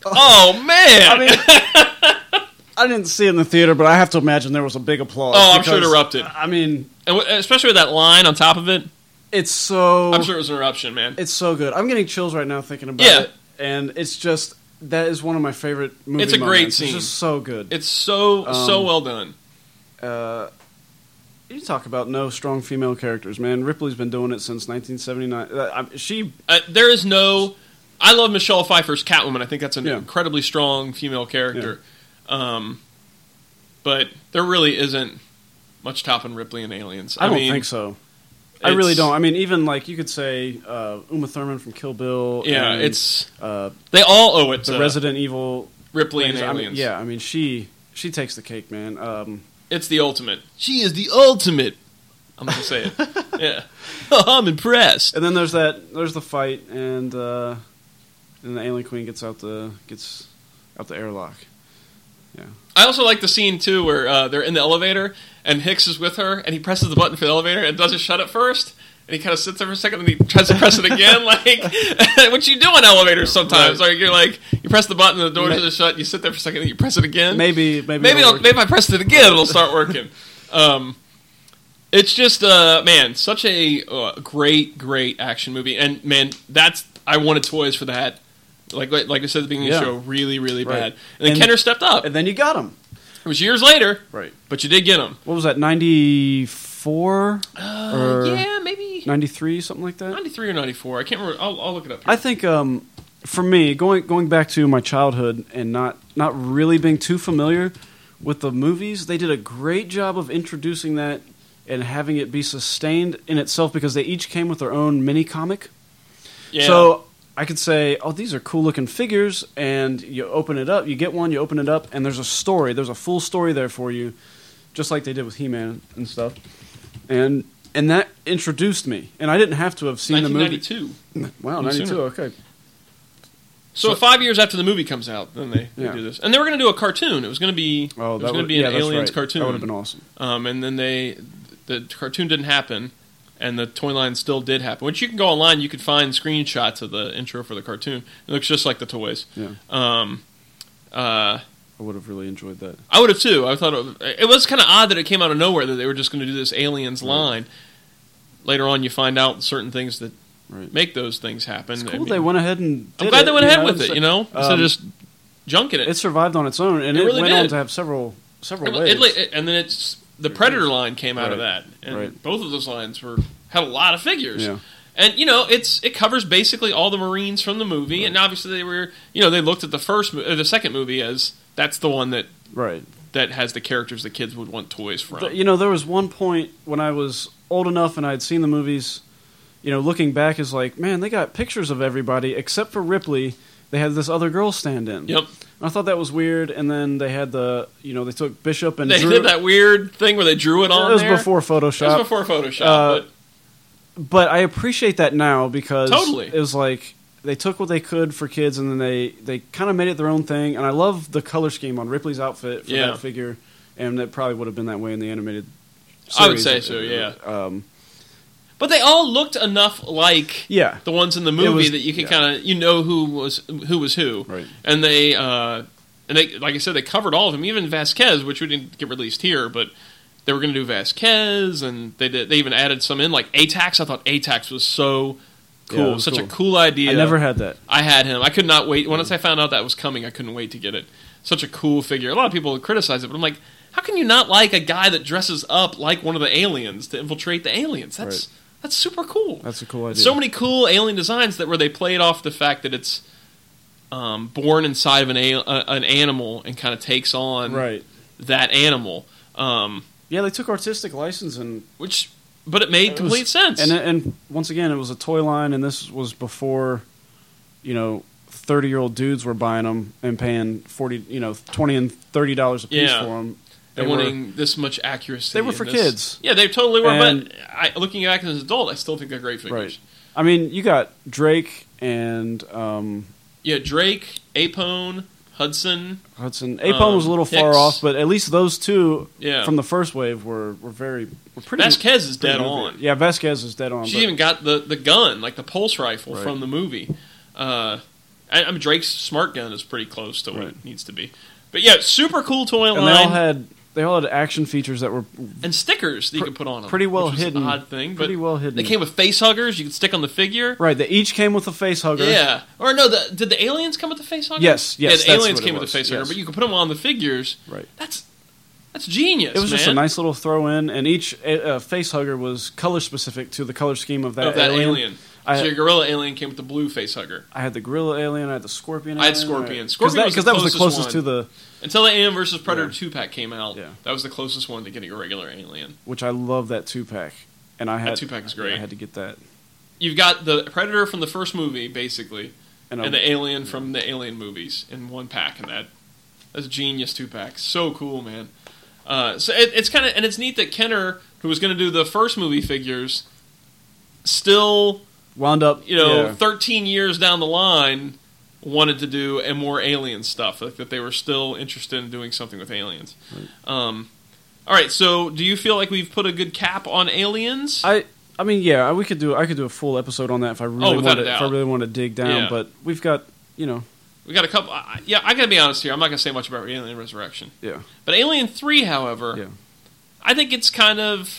oh man! I mean, I didn't see it in the theater, but I have to imagine there was a big applause. Oh, I'm sure it because, erupted. I mean, and w- especially with that line on top of it, it's so. I'm sure it was an eruption, man. It's so good. I'm getting chills right now thinking about Yeah. it, and it's just that is one of my favorite movie It's a great moments. scene. It's just so good. It's so so Um, well done. Uh, you talk about no strong female characters, man. Ripley's been doing it since nineteen seventy-nine. Uh, I- she, Uh, there is no. I love Michelle Pfeiffer's Catwoman. I think that's an Yeah. incredibly strong female character. Um, but there really isn't much topping Ripley in Aliens. I, don't mean, think so. I really it's- don't. I mean, even like you could say uh, Uma Thurman from Kill Bill. Yeah, and, it's uh, they all owe it the to Resident Evil. Ripley and things. I mean, Aliens. yeah, I mean she she takes the cake, man. Um, It's the ultimate. She is the ultimate. I'm gonna say it. Yeah, I'm impressed. and then there's that there's the fight, and uh, and the Alien Queen gets out the gets out the airlock. Yeah. I also like the scene too where uh, they're in the elevator and Hicks is with her and he presses the button for the elevator and doesn't shut it first. And he kind of sits there for a second and he tries to press it again, like what you do in elevators sometimes. Right. Like you're like you press the button and the door Ma- doesn't shut. You sit there for a second and you press it again. Maybe maybe maybe it'll I'll, work. maybe if I pressed it again, it'll start working. Um, it's just uh, man, such a uh, great, great action movie, and man, that's I wanted toys for that. Like like, like I said at the beginning Yeah. of the show, really, really Right. bad. And then And- Kenner stepped up. and then you got him. It was years later, Right. but you did get them. What was that? ninety-four Uh, or yeah, maybe ninety-three, something like that. ninety-three or ninety-four. I can't remember. I'll, I'll look it up. I think um, for me, going going back to my childhood and not not really being too familiar with the movies, they did a great job of introducing that and having it be sustained in itself because they each came with their own mini comic. yeah. So I could say, oh, these are cool looking figures, and you open it up, you get one, you open it up, and there's a story. There's a full story there for you, just like they did with He-Man and stuff. And and that introduced me, and I didn't have to have seen the movie. nineteen ninety-two. Wow, Even ninety-two. sooner. Okay. So, five years after the movie comes out, then they, they Yeah. do this, and they were going to do a cartoon. It was going to be Oh, it was that going would to be yeah, an that's Aliens right. cartoon. That would have been awesome. Um, and then they the cartoon didn't happen, and the toy line still did happen. Which you can go online, you could find screenshots of the intro for the cartoon. It looks just like the toys. Yeah, Um, uh, I would have really enjoyed that. I would have too. I thought it, it was kind of odd that it came out of nowhere that they were just going to do this Aliens line. Later on, you find out certain things that Right. make those things happen. It's I cool mean, they went ahead and. I'm did glad it, they went you ahead know, with it's- it, you know, instead um, of just junking it. It survived on its own, and It it, really went on did. to have several several It- waves. it- and then it's the Predator line came out of Right. that, and Right. both of those lines were had a lot of figures. Yeah. And you know, it's it covers basically all the Marines from the movie, Right. and obviously they were you know they looked at the first mo- or the second movie as that's the one that Right. that has the characters the kids would want toys from. Th- You know, there was one point when I was old enough and I had seen the movies, you know, looking back is like, man, they got pictures of everybody except for Ripley. They had this other girl stand in. Yep. I thought that was weird, and then they had the, you know, they took Bishop and They drew, did that weird thing where they drew it on It was there. before Photoshop. It was before Photoshop, Uh, but But I appreciate that now because Totally. it was like they took what they could for kids, and then they, they kind of made it their own thing. And I love the color scheme on Ripley's outfit for Yeah. that figure, and that probably would have been that way in the animated series. I would say so, yeah. Um, but they all looked enough like yeah. the ones in the movie was- that you can yeah. kind of you know who was who was who, Right. and they uh, and they like I said they covered all of them, even Vasquez, which we didn't get released here, but they were going to do Vasquez, and they did, they even added some in like Atax. I thought Atax was so Yeah, cool, it was such cool. a cool idea. I never had that. I had him. I could not wait. Once I found out that was coming, I couldn't wait to get it. Such a cool figure. A lot of people criticize it, but I'm like, how can you not like a guy that dresses up like one of the aliens to infiltrate the aliens? That's Right. that's super cool. That's a cool idea. So many cool alien designs that where they played off the fact that it's um, born inside of an a, uh, an animal and kind of takes on Right. that animal. Um, Yeah, they took artistic license and which, but it made It complete was- sense. And and once again, it was a toy line, and this was before, you know, thirty year old dudes were buying them and paying forty, you know, twenty and thirty dollars a piece Yeah. for them. and wanting this much accuracy. they were in for this. kids. Yeah, they totally were. And- but I, looking back as an adult, I still think they're great figures. Right. I mean, you got Drake and um, Yeah, Drake, Apone, Hudson. Hudson. Apone Um, was a little far Hicks. off, but at least those two Yeah. from the first wave were, were very were pretty. Vasquez is pretty dead moving. on. Yeah, Vasquez is dead on. She's but- even got the, the gun, like the pulse rifle Right. from the movie. Uh, I, I mean, Drake's smart gun is pretty close to what Right. it needs to be. But yeah, super cool toy and line. they all had they all had action features that were and stickers that you Pr- could put on them. pretty well which was hidden. An odd thing, but pretty well hidden. they came with face huggers you could stick on the figure. right. They each came with a face hugger. Yeah, or no, the, did the aliens come with the face hugger? Yes, yes, Yeah, that's the aliens what it came with was, the face hugger, yes. but you could put them on the figures. Right. That's that's genius. It was just a man. nice little throw in, and each uh, face hugger was color specific to the color scheme of that, of that alien. alien. I- so your gorilla alien came with the blue face hugger. I had the gorilla alien. I had the scorpion. I had alien, Scorpion. I- Scorpion that, was the that was the closest closest to one. the Until the Alien versus Predator Yeah. two pack came out, Yeah. that was the closest one to getting a regular alien. which I love that two pack, and I had two-pack is great. I had to get that, You've got the Predator from the first movie, basically, and, and I, the Alien from the Alien movies in one pack, and that that's a genius two pack. So cool, man. Uh, so it, it's kind of and it's neat that Kenner, who was going to do the first movie figures, still wound up. you know yeah. thirteen years down the line wanted to do a more alien stuff, like that they were still interested in doing something with aliens. Um, all right, so do you feel like we've put a good cap on aliens? I I mean, yeah, we could do. I could do a full episode on that if I really Oh, without wanted. a If I doubt. really want to dig down, Yeah. but we've got you know, We got a couple. I- Yeah, I gotta be honest here. I'm not gonna say much about Alien Resurrection, yeah, but Alien Three, however, yeah, I think it's kind of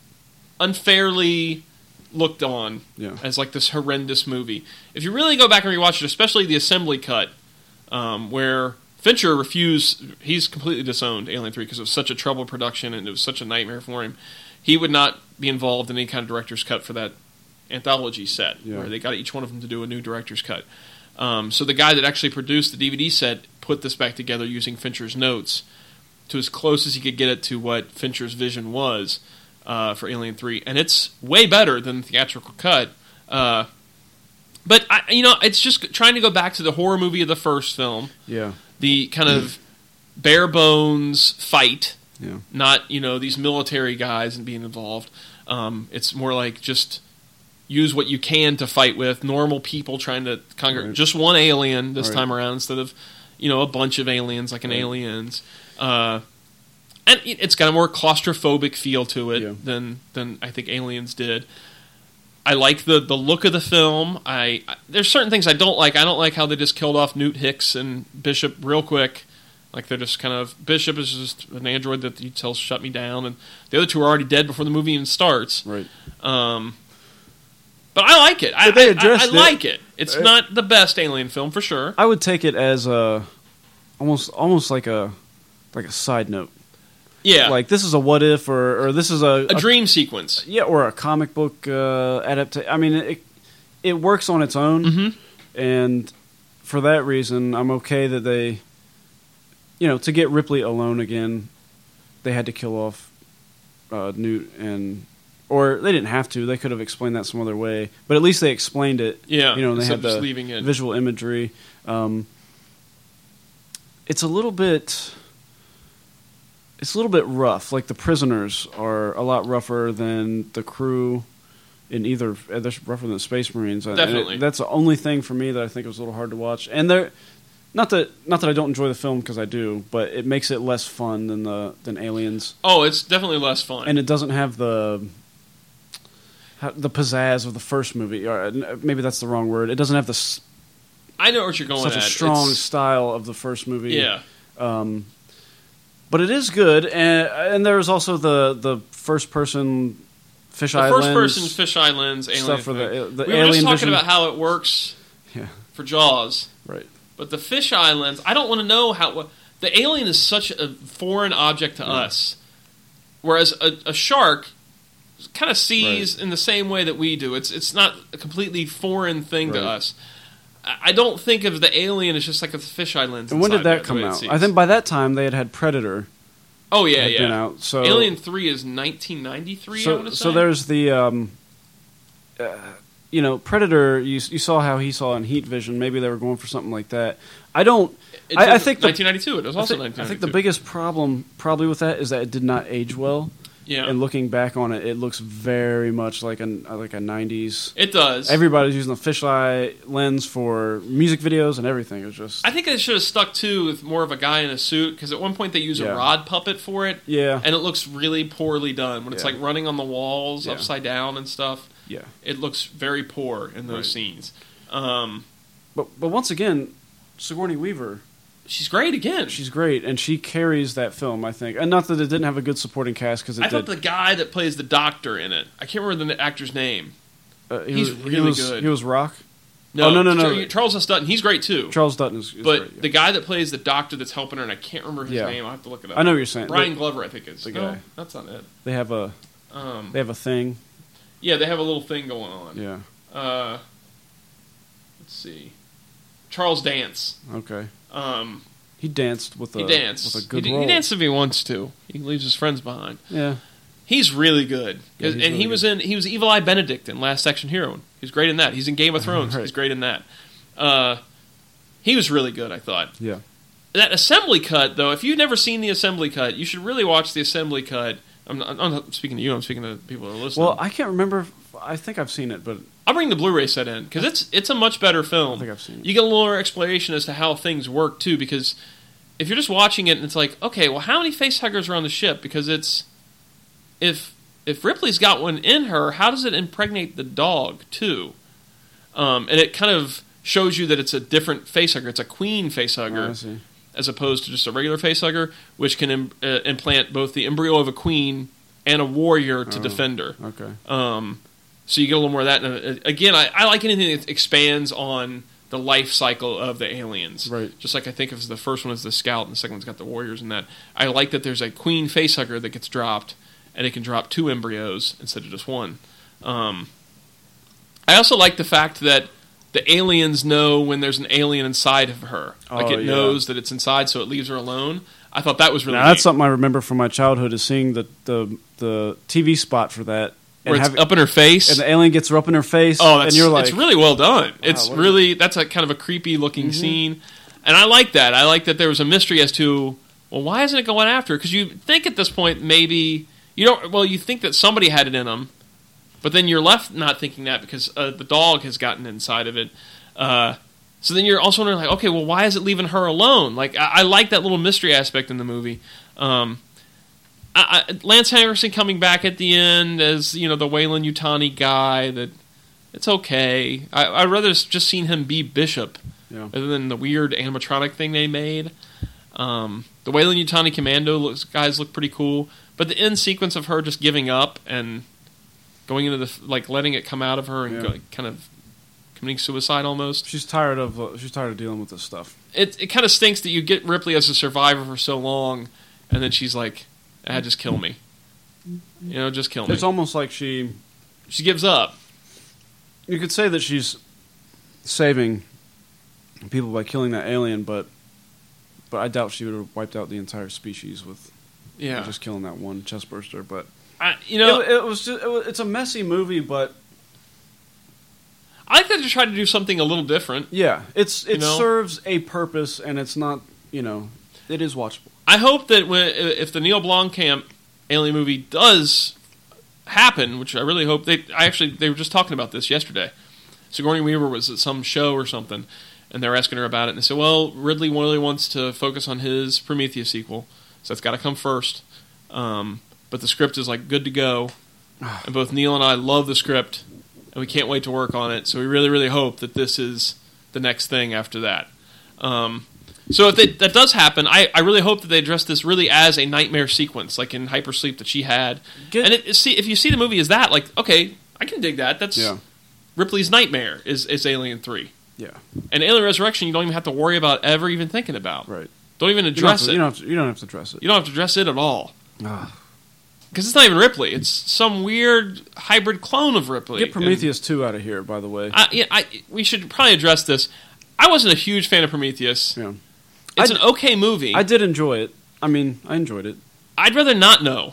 unfairly looked on yeah. as like this horrendous movie. If you really go back and rewatch it, especially the assembly cut, um, where Fincher refused, he's completely disowned Alien Three because it was such a troubled production and it was such a nightmare for him. He would not be involved in any kind of director's cut for that anthology set, Yeah. where they got each one of them to do a new director's cut. Um, so the guy that actually produced the D V D set put this back together using Fincher's notes to as close as he could get it to what Fincher's vision was uh, for Alien Three, and it's way better than the theatrical cut. Uh, but I, you know, it's just trying to go back to the horror movie of the first film, yeah. the kind of bare bones fight, Yeah. not you know these military guys and being involved. Um, it's more like just use what you can to fight with normal people trying to conquer Right. just one alien this Right. time around instead of you know a bunch of aliens like an Right. Aliens. Uh, and it- it's got a more claustrophobic feel to it Yeah. than than I think Aliens did. I like the, the look of the film. I, I there's certain things I don't like. I don't like how they just killed off Newt Hicks and Bishop real quick. Like they're just kind of Bishop is just an android that he tells shut me down, and the other two are already dead before the movie even starts. Right. Um, but I like it. I, But they I- I, addressed I it. like it. It's Uh, not the best Alien film for sure. I would take it as a almost almost like a like a side note. Yeah, Like this is a what if, or or this is a, a dream sequence. yeah, or a comic book uh, adaptation. I mean, it it works on its own, Mhm. and for that reason, I'm okay that they, you know, to get Ripley alone again, they had to kill off uh, Newt and or they didn't have to. They could have explained that some other way, but at least they explained it. Yeah, you know, they instead had of just the leaving it. visual imagery. Um, it's a little bit. It's a little bit rough. Like the prisoners are a lot rougher than the crew in either. They're rougher than the Space Marines. And Definitely, it, that's the only thing for me that I think was a little hard to watch. And they're not that not that I don't enjoy the film because I do, but it makes it less fun than the than Aliens. Oh, it's definitely less fun, and it doesn't have the the pizzazz of the first movie. Or maybe that's the wrong word. It doesn't have the. S- I know what you're going such at. a strong It's, style of the first movie. Yeah. Um, but it is good, and and there's also the the first person fisheye the first lens person fisheye lens alien stuff for the thing. the we alien were just talking vision. about how it works Yeah, for Jaws, right. but the fisheye lens. I don't want to know how what, the alien is such a foreign object to Yeah. us, whereas a, a shark kind of sees Right. in the same way that we do. It's it's not a completely foreign thing to Right. us. I I don't think of the alien as just like a fisheye lens. And when did inside there, that the come way it out? sees. I think by that time they had had Predator. Oh yeah, had yeah. been out. So Alien Three is nineteen ninety-three. I So, want to say. so there's the, um, uh, you know, Predator. You you saw how he saw in Heat Vision. Maybe they were going for something like that. I don't. It I, I did- think the, nineteen ninety-two. It was I also think, I nineteen ninety-two. think the biggest problem probably with that is that it did not age well. Yeah, And looking back on it, it looks very much like a like a nineties. it does. Everybody's using the fisheye lens for music videos and everything. It was just I think they should have stuck to with more of a guy in a suit because at one point they use Yeah. a rod puppet for it, yeah, and it looks really poorly done when it's Yeah. like running on the walls Yeah. upside down and stuff. yeah. It looks very poor in those Right. scenes. Um, But but once again, Sigourney Weaver. she's great again. She's great, and she carries that film, I think. And not that it didn't have a good supporting cast, because it I did. thought the guy that plays the doctor in it. I can't remember the actor's name. uh, he he's was, really he was, good. He was Rock. No, Oh, no, no, no. Char- Charles S. Dutton. He's great too. Charles Dutton is, is but great. yeah. the guy that plays the doctor that's helping her, and I can't remember his Yeah. name. I'll have to look it up. I know what you're saying. Brian They, Glover, I think is the no, guy. that's not it. they have a Um, they have a thing. yeah, they have a little thing going on. Yeah. Uh, let's see, Charles Dance. Okay. Um, He danced with a he danced. with a good he, role. he danced if he wants to. He leaves his friends behind. Yeah. He's really good, Yeah, he's and really he was in he was Evil Eye Benedict in Last Action Hero. He's great in that. He's in Game of Thrones. Right. He's great in that. Uh, he was really good, I thought. Yeah. That assembly cut, though, if you've never seen the assembly cut, you should really watch the assembly cut. I'm not, I'm not speaking to you. I'm speaking to the people that are listening. Well, I can't remember. If, I think I've seen it, but I'll bring the Blu-ray set in because it's it's a much better film. I think I've seen it. You get a little more explanation as to how things work too, because if you're just watching it and it's like, okay, well, how many facehuggers are on the ship? Because it's if if Ripley's got one in her, how does it impregnate the dog too? Um, and it kind of shows you that it's a different facehugger. It's a queen facehugger. Oh, I see. As opposed to just a regular facehugger, which can Im- uh, implant both the embryo of a queen and a warrior to Oh. defend her. Okay. Um, so you get a little more of that. And uh, again, I, I like anything that expands on the life cycle of the aliens. Right. Just like I think of the first one as the scout, and the second one's got the warriors and that. I like that there's a queen facehugger that gets dropped, and it can drop two embryos instead of just one. Um, I also like the fact that the aliens know when there's an alien inside of her. Like Oh, it yeah. knows that it's inside, so it leaves her alone. I thought that was really Now, that's neat. something I remember from my childhood is seeing the the, the T V spot for that. Where it's having- up in her face. and the alien gets her up in her face. Oh, that's and you're like, it's really well done. it's what really that's a kind of a creepy looking Mm-hmm. scene, and I like that. I like that there was a mystery as to well, why isn't it going after her? Because you think at this point maybe you don't. Well, you think that somebody had it in them, but then you're left not thinking that because uh, the dog has gotten inside of it. Uh, so then you're also wondering like, okay, well, why is it leaving her alone? Like I, I like that little mystery aspect in the movie. Um, I, I, Lance Henriksen coming back at the end as you know the Wayland Yutani guy. That it's okay. I, I'd rather just seen him be Bishop Yeah. rather than the weird animatronic thing they made. Um, the Wayland Yutani Commando looks, guys look pretty cool, but the end sequence of her just giving up and going into the like letting it come out of her and Yeah. go, kind of committing suicide almost. she's tired of uh, she's tired of dealing with this stuff. It it kind of stinks that you get Ripley as a survivor for so long, and then she's like, "Ah, just kill me." You know, just kill me. It's almost like she. She gives up. You could say that she's saving people by killing that alien, but but I doubt she would have wiped out the entire species with Yeah. just killing that one chestburster. But I, you know, it, it was just, it was, it's a messy movie, but I like that they tried to do something a little different. yeah, it's it You know? serves a purpose, and it's not, you know, it is watchable. I hope that when, if the Neil Blomkamp Alien movie does happen, which I really hope they. I actually they were just talking about this yesterday. Sigourney Weaver was at some show or something, and they were asking her about it, and they said, "Well, Ridley really wants to focus on his Prometheus sequel, so that's got to come first. Um, but the script is like good to go, and both Neil and I love the script, and we can't wait to work on it. So we really, really hope that this is the next thing after that." Um, So if they, that does happen, I, I really hope that they address this really as a nightmare sequence, like in Hypersleep that she had. Get- and it, see, if you see the movie as that, like, okay, I can dig that. That's Yeah. Ripley's nightmare is, is Alien three. Yeah, And Alien Resurrection, you don't even have to worry about ever even thinking about. right. Don't even You don't, have address to, it. you, don't have to, you don't have to address it. You don't have to address it at all. Ah. Because it's not even Ripley. It's some weird hybrid clone of Ripley. Get Prometheus two out of here, by the way. And I, yeah, I, we should probably address this. I wasn't a huge fan of Prometheus. Yeah. It's I- an okay movie. I did enjoy it. I mean, I enjoyed it. I'd rather not know.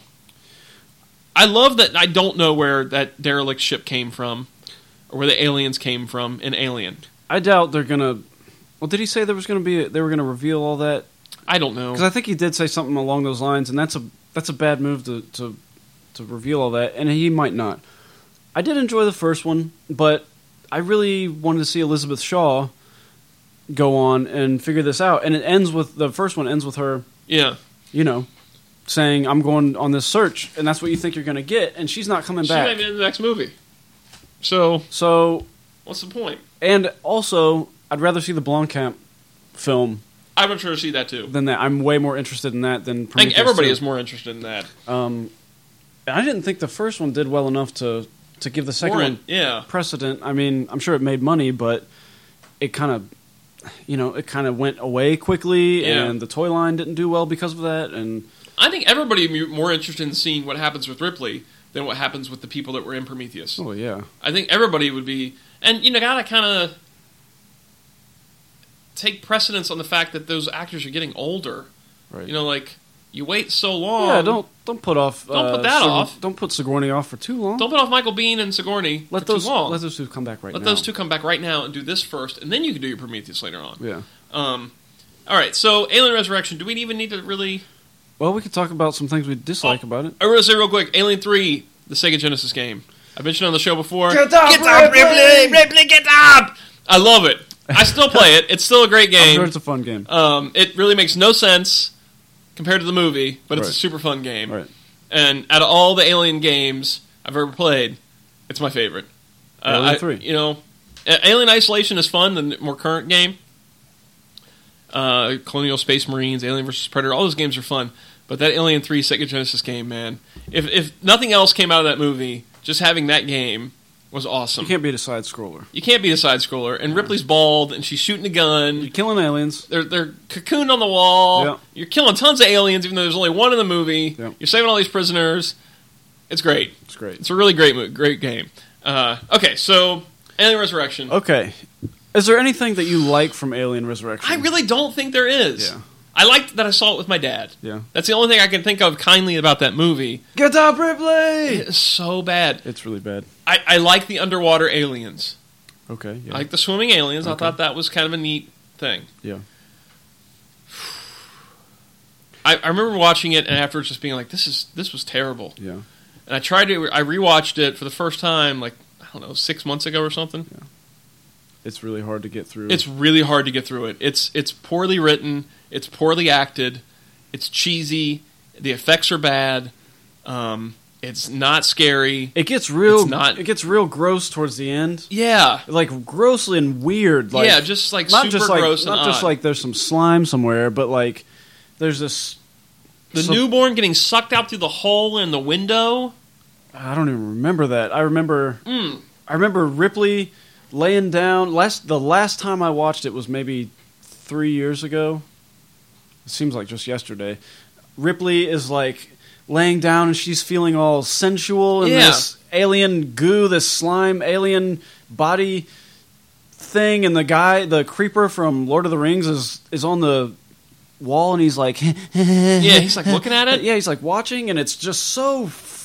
I love that I don't know where that derelict ship came from, or where the aliens came from in Alien. I doubt they're gonna. Well, did he say there was gonna be? A, they were gonna reveal all that? I don't know. Because I think he did say something along those lines, and that's a that's a bad move to to to reveal all that, and he might not. I did enjoy the first one, but I really wanted to see Elizabeth Shaw go on and figure this out, and it ends with the first one ends with her, Yeah. you know, saying, "I'm going on this search," and that's what you think you're going to get, and she's not coming She might back. be in the next movie. So, So, what's the point? and also, I'd rather see the Blomkamp film I'd much rather see that too. than that. I'm way more interested in that than I think Prometheus everybody two. is more interested in that. Um, I didn't think the first one did well enough to, to give the second Warren, one yeah. precedent. I mean, I'm sure it made money, but it kind of, you know, it kind of went away quickly, Yeah. and the toy line didn't do well because of that. And I think everybody would be more interested in seeing what happens with Ripley than what happens with the people that were in Prometheus. oh yeah, I think everybody would be, and you know, gotta kind of take precedence on the fact that those actors are getting older. right. You know, like you wait so long. yeah, don't don't put off. Don't uh, put that Sig- off. Don't put Sigourney off for too long. don't put off Michael Biehn and Sigourney let for those too long. let those two come back right Let now. those two come back right now and do this first, and then you can do your Prometheus later on. Yeah. Um, all right, so Alien Resurrection. Do we even need to really? Well, we could talk about some things we dislike Oh. about it. I want to say real quick, Alien Three, the Sega Genesis game. I mentioned on the show before. Get up, get up, Ripley! Ripley! Ripley, get up! I love it. I still play it. It's still a great I'm game. sure it's a fun game. Um, it really makes no sense compared to the movie, but it's a Right. super fun game. Right. And out of all the Alien games I've ever played, it's my favorite. Uh, Alien I- three. You know, A- Alien Isolation is fun, the more current game. Uh, Colonial Space Marines, Alien versus Predator, all those games are fun. But that Alien three Sega Genesis game, man, if if nothing else came out of that movie, just having that game was awesome. You can't beat a side scroller. You can't beat a side scroller, and Ripley's bald, and she's shooting a gun. You're killing aliens. They're they're cocooned on the wall. Yeah. You're killing tons of aliens, even though there's only one in the movie. Yeah. You're saving all these prisoners. It's great. It's great. It's a really great mo- great game. Uh, okay, so Alien Resurrection. Okay. Is there anything that you like from Alien Resurrection? I really don't think there is. Yeah. I liked that I saw it with my dad. Yeah. That's the only thing I can think of kindly about that movie. Get up, Ripley! It's so bad. It's really bad. I, I like the underwater aliens. Okay. Yeah. I like the swimming aliens. I Okay. thought that was kind of a neat thing. yeah. I, I remember watching it and afterwards just being like, "This is this was terrible." Yeah. And I tried to. I rewatched it for the first time, like I don't know, six months ago or something. It's really hard to get through. It's really hard to get through it. It's it's poorly written. It's poorly acted. It's cheesy. The effects are bad. Um, it's not scary. It gets real. It's not- It gets real gross towards the end. Yeah, Like grossly and weird. Like yeah, just like not super just like gross and not just odd. like there's some slime somewhere, but like there's this. the some- newborn getting sucked out through the hole in the window. I don't even remember that. I remember. Mm. I remember Ripley laying down. Last the last time I watched it was maybe three years ago. It seems like just yesterday. Ripley is like laying down and she's feeling all sensual in Yeah. this alien goo, this slime alien body thing, and the guy, the creeper from Lord of the Rings, is is on the wall and he's like, Yeah, he's like looking at it. Yeah, he's like watching, and it's just so f-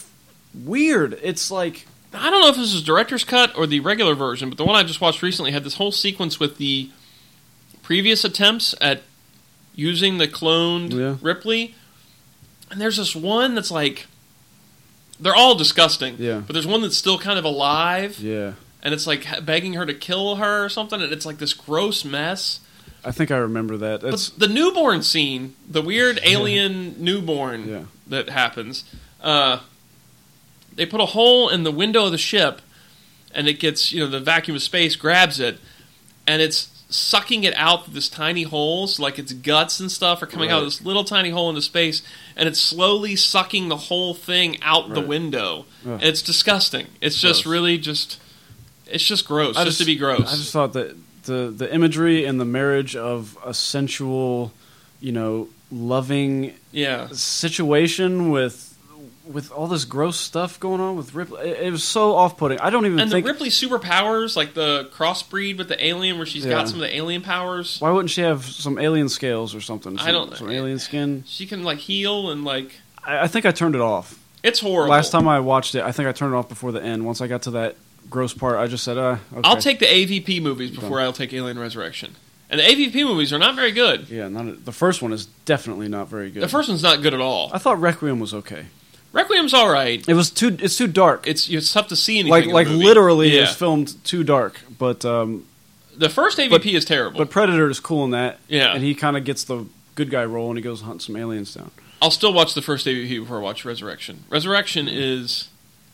weird. It's like I don't know if this is director's cut or the regular version, but the one I just watched recently had this whole sequence with the previous attempts at using the cloned Yeah. Ripley. And there's this one that's like, they're all disgusting. Yeah. But there's one that's still kind of alive. yeah. And it's like begging her to kill her or something. And it's like this gross mess. I think I remember that. It's But the newborn scene, the weird alien newborn Yeah. that happens, uh, they put a hole in the window of the ship, and it gets, you know, the vacuum of space grabs it, and it's sucking it out through this tiny holes, like its guts and stuff are coming out of Right. this little tiny hole into space, and it's slowly sucking the whole thing out the Right. window. Ugh. And it's disgusting. It's just Gross. really just, it's just gross, I just, to be gross. I just thought that the the imagery and the marriage of a sensual, you know, loving yeah. situation with with all this gross stuff going on with Ripley. It, it was so off-putting. I don't even And think. the Ripley superpowers, like the crossbreed with the alien, where she's Yeah. got some of the alien powers. Why wouldn't she have some alien scales or something? Some, I don't- Some alien skin. She can like heal and like I, I think I turned it off. it's horrible. Last time I watched it, I think I turned it off before the end. Once I got to that gross part, I just said, uh, okay. I'll take the A V P movies before I'll take Alien Resurrection. And the A V P movies are not very good. Yeah, not a, the first one is definitely not very good. The first one's not good at all. I thought Requiem was okay. Requiem's all right. It was too. It's too dark. It's it's tough to see anything. like in the like movie. literally, Yeah. it's filmed too dark. But um, The first A V P is terrible. but Predator is cool in that. Yeah. and he kind of gets the good guy role and he goes hunt some aliens down. I'll still watch the first A V P before I watch Resurrection. Resurrection is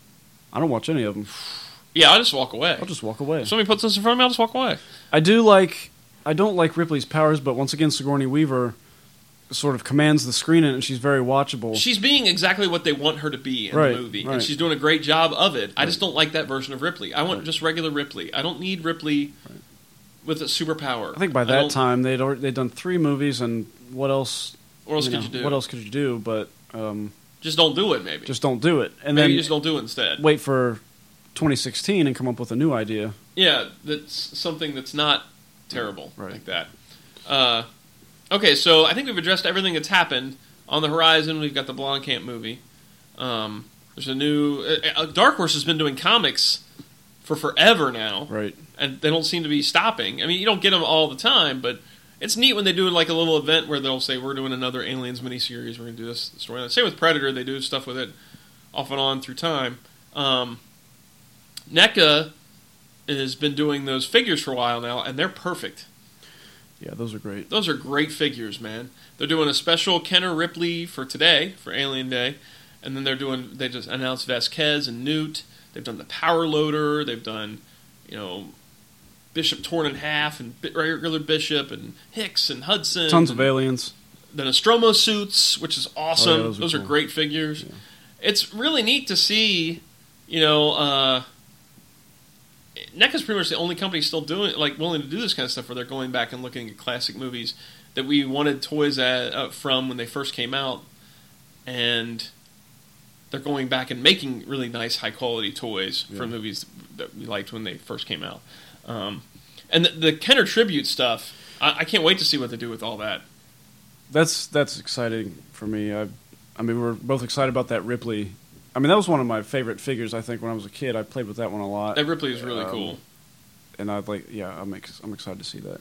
I don't watch any of them. yeah. I'll just walk away. I'll just walk away. If somebody puts this in front of me, I'll just walk away. I do like. I don't like Ripley's powers, but once again, Sigourney Weaver sort of commands the screen in it, and she's very watchable. She's being exactly what they want her to be in Right, the movie, right. and she's doing a great job of it. I just don't like that version of Ripley. I want just regular Ripley. I don't need Ripley with a superpower. I think by don't- that time they'd already, they'd done three movies, and what else? what else you could know, you do? What else could you do? But um, Just don't do it. Maybe just don't do it, and maybe then you just don't do it instead. wait for twenty sixteen and come up with a new idea. Yeah, that's something that's not terrible Right. like that. Uh, okay, so I think we've addressed everything that's happened on the horizon. We've got the Blomkamp movie. Um, there's a new uh, uh, Dark Horse has been doing comics for forever now, Right. and they don't seem to be stopping. I mean, you don't get them all the time, but it's neat when they do like a little event where they'll say, "We're doing another Aliens miniseries. We're going to do this story." Same with Predator; they do stuff with it off and on through time. Um, NECA has been doing those figures for a while now, and they're perfect. Yeah, those are great. Those are great figures, man. They're doing a special Kenner Ripley for today, for Alien Day, and then they're doing. They just announced Vasquez and Newt. They've done the Power Loader. They've done, you know, Bishop torn in half, and Bi- regular Bishop, and Hicks and Hudson. Tons of and aliens. the Nostromo suits, which is awesome. Oh, yeah, those those are are cool. great figures. Yeah. It's really neat to see, you know. Uh, NECA's pretty much the only company still doing, like, willing to do this kind of stuff, where they're going back and looking at classic movies that we wanted toys at, uh, from when they first came out, and they're going back and making really nice, high quality toys Yeah. for movies that we liked when they first came out. Um, and the, the Kenner tribute stuff, I, I can't wait to see what they do with all that. That's that's exciting for me. I, I mean, we're both excited about that Ripley. I mean, that was one of my favorite figures. I think when I was a kid, I played with that one a lot. That Ripley is really Um, cool. And I'd like, yeah, I'm ex- I'm excited to see that.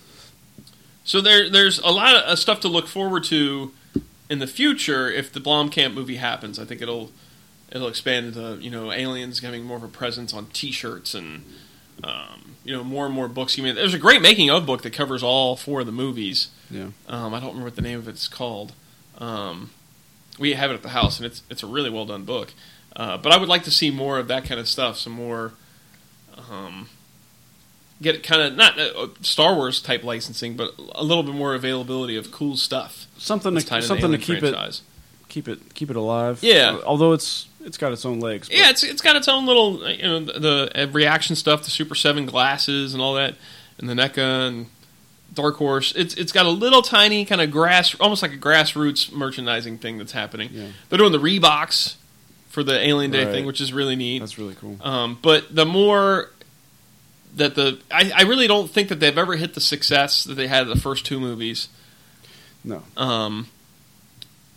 So there, there's a lot of uh, stuff to look forward to in the future if the Blomkamp movie happens. I think it'll it'll expand into, you know, aliens having more of a presence on T-shirts and um, you know, more and more books. I mean, there's a great making of book that covers all four of the movies. Yeah. Um, I don't remember what the name of it's called. Um, we have it at the house, and it's it's a really well done book. Uh, but I would like to see more of that kind of stuff. Some more. Um, Get kind of not uh, Star Wars type licensing, but a little bit more availability of cool stuff. Something that's to tied in the something to Alien keep franchise. it keep it keep it alive. Yeah. Uh, although it's it's got its own legs. but- Yeah, it's it's got its own little, uh, you know, the, the uh, reaction stuff, the Super Seven glasses and all that, and the NECA and Dark Horse. It's it's got a little tiny kind of grass, almost like a grassroots merchandising thing that's happening. Yeah. They're doing the Reeboks for the Alien Day Right. thing, which is really neat. That's really cool. Um, but the more that the, I, I really don't think that they've ever hit the success that they had in the first two movies. No. Um,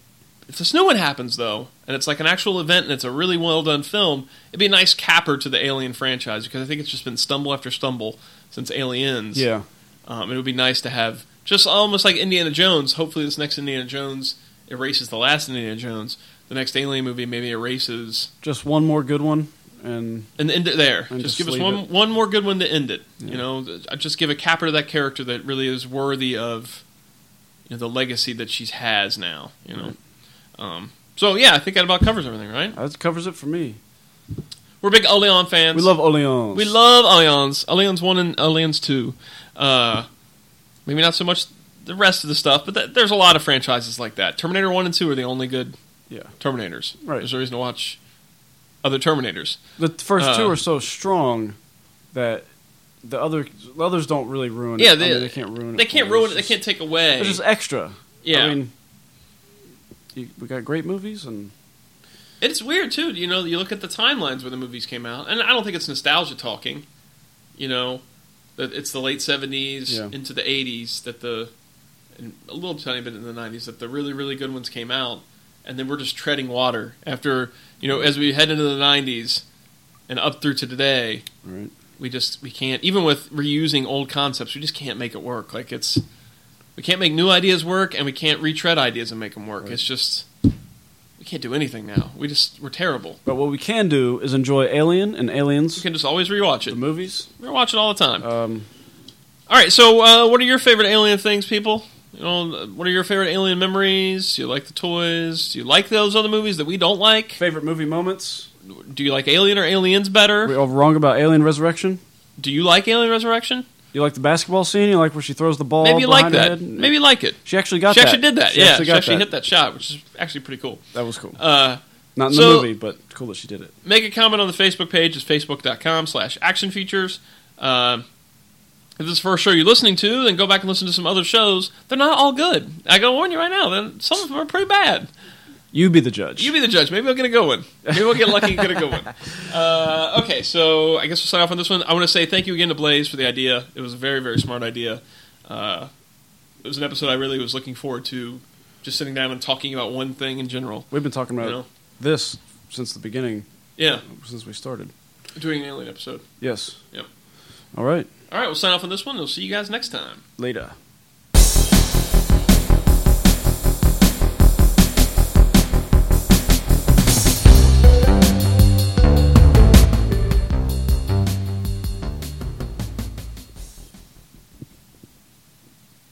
If this new one happens, though, and it's like an actual event and it's a really well-done film, it'd be a nice capper to the Alien franchise, because I think it's just been stumble after stumble since Aliens. Yeah. Um, it would be nice to have, just almost like Indiana Jones, hopefully this next Indiana Jones erases the last Indiana Jones. The next Alien movie maybe erases... Just one more good one, and... And end it there. And Just, just give us leave one it. one more good one to end it. Yeah. You know, just give a capper to that character that really is worthy of, you know, the legacy that she has now, you know. Right. Um, so, yeah, I think that about covers everything, right? That covers it for me. We're big Oleon fans. We love Oleans. We love Aliens. Aliens one and Aliens two. Uh, maybe not so much the rest of the stuff, but th- there's a lot of franchises like that. Terminator one and two are the only good Yeah. Terminators. Right. There's no reason to watch other Terminators. The first Uh, two are so strong that the other the others don't really ruin Yeah, it. they, I mean, they can't ruin it. They for can't you. ruin It's it. They just- can't take away. It's just extra. Yeah. I mean, you, we got great movies, and It's weird too. You know, you look at the timelines where the movies came out, and I don't think it's nostalgia talking. You know, that it's the late seventies Yeah. into the eighties that the, and a little tiny bit in the nineties that the really really good ones came out, and then we're just treading water after, you know, as we head into the nineties and up through to today. right. We just we can't, even with reusing old concepts, we just can't make it work. Like it's, we can't make new ideas work, and we can't retread ideas and make them work. Right. It's just, we can't do anything now. We just we're terrible. But what we can do is enjoy Alien and You Aliens, can just always rewatch the it. movies. We watch it all the time. Um, All right, so uh, what are your favorite Alien things, people? You know, what are your favorite Alien memories? Do you like the toys? Do you like those other movies that we don't like? favorite movie moments. Do you like Alien or Aliens better? We all wrong about Alien Resurrection. Do you like Alien Resurrection? You like the basketball scene? You like where she throws the ball? Maybe you like behind her that. head? Maybe you like it. She actually got She that. actually did that. She yeah, actually she got actually that. hit that shot, which is actually pretty cool. That was cool. Uh, Not in so- the movie, but cool that she did it. make a comment on the Facebook page. It's facebook.com slash action features. Uh, if this is the first show you're listening to, then go back and listen to some other shows. They're not all good. I gotta warn you right now. Then some of them are pretty bad. You be the judge. You be the judge. Maybe I'll get a good one. Maybe we'll get lucky and get a good one. Uh, okay, so I guess we'll sign off on this one. I want to say thank you again to Blaze for the idea. It was a very, very smart idea. Uh, it was an episode I really was looking forward to, just sitting down and talking about one thing in general. We've been talking about You know? this since the beginning, Yeah, since we started. doing an alien episode. Yes. Yep. All right. All right, we'll sign off on this one. We'll see you guys next time. Later.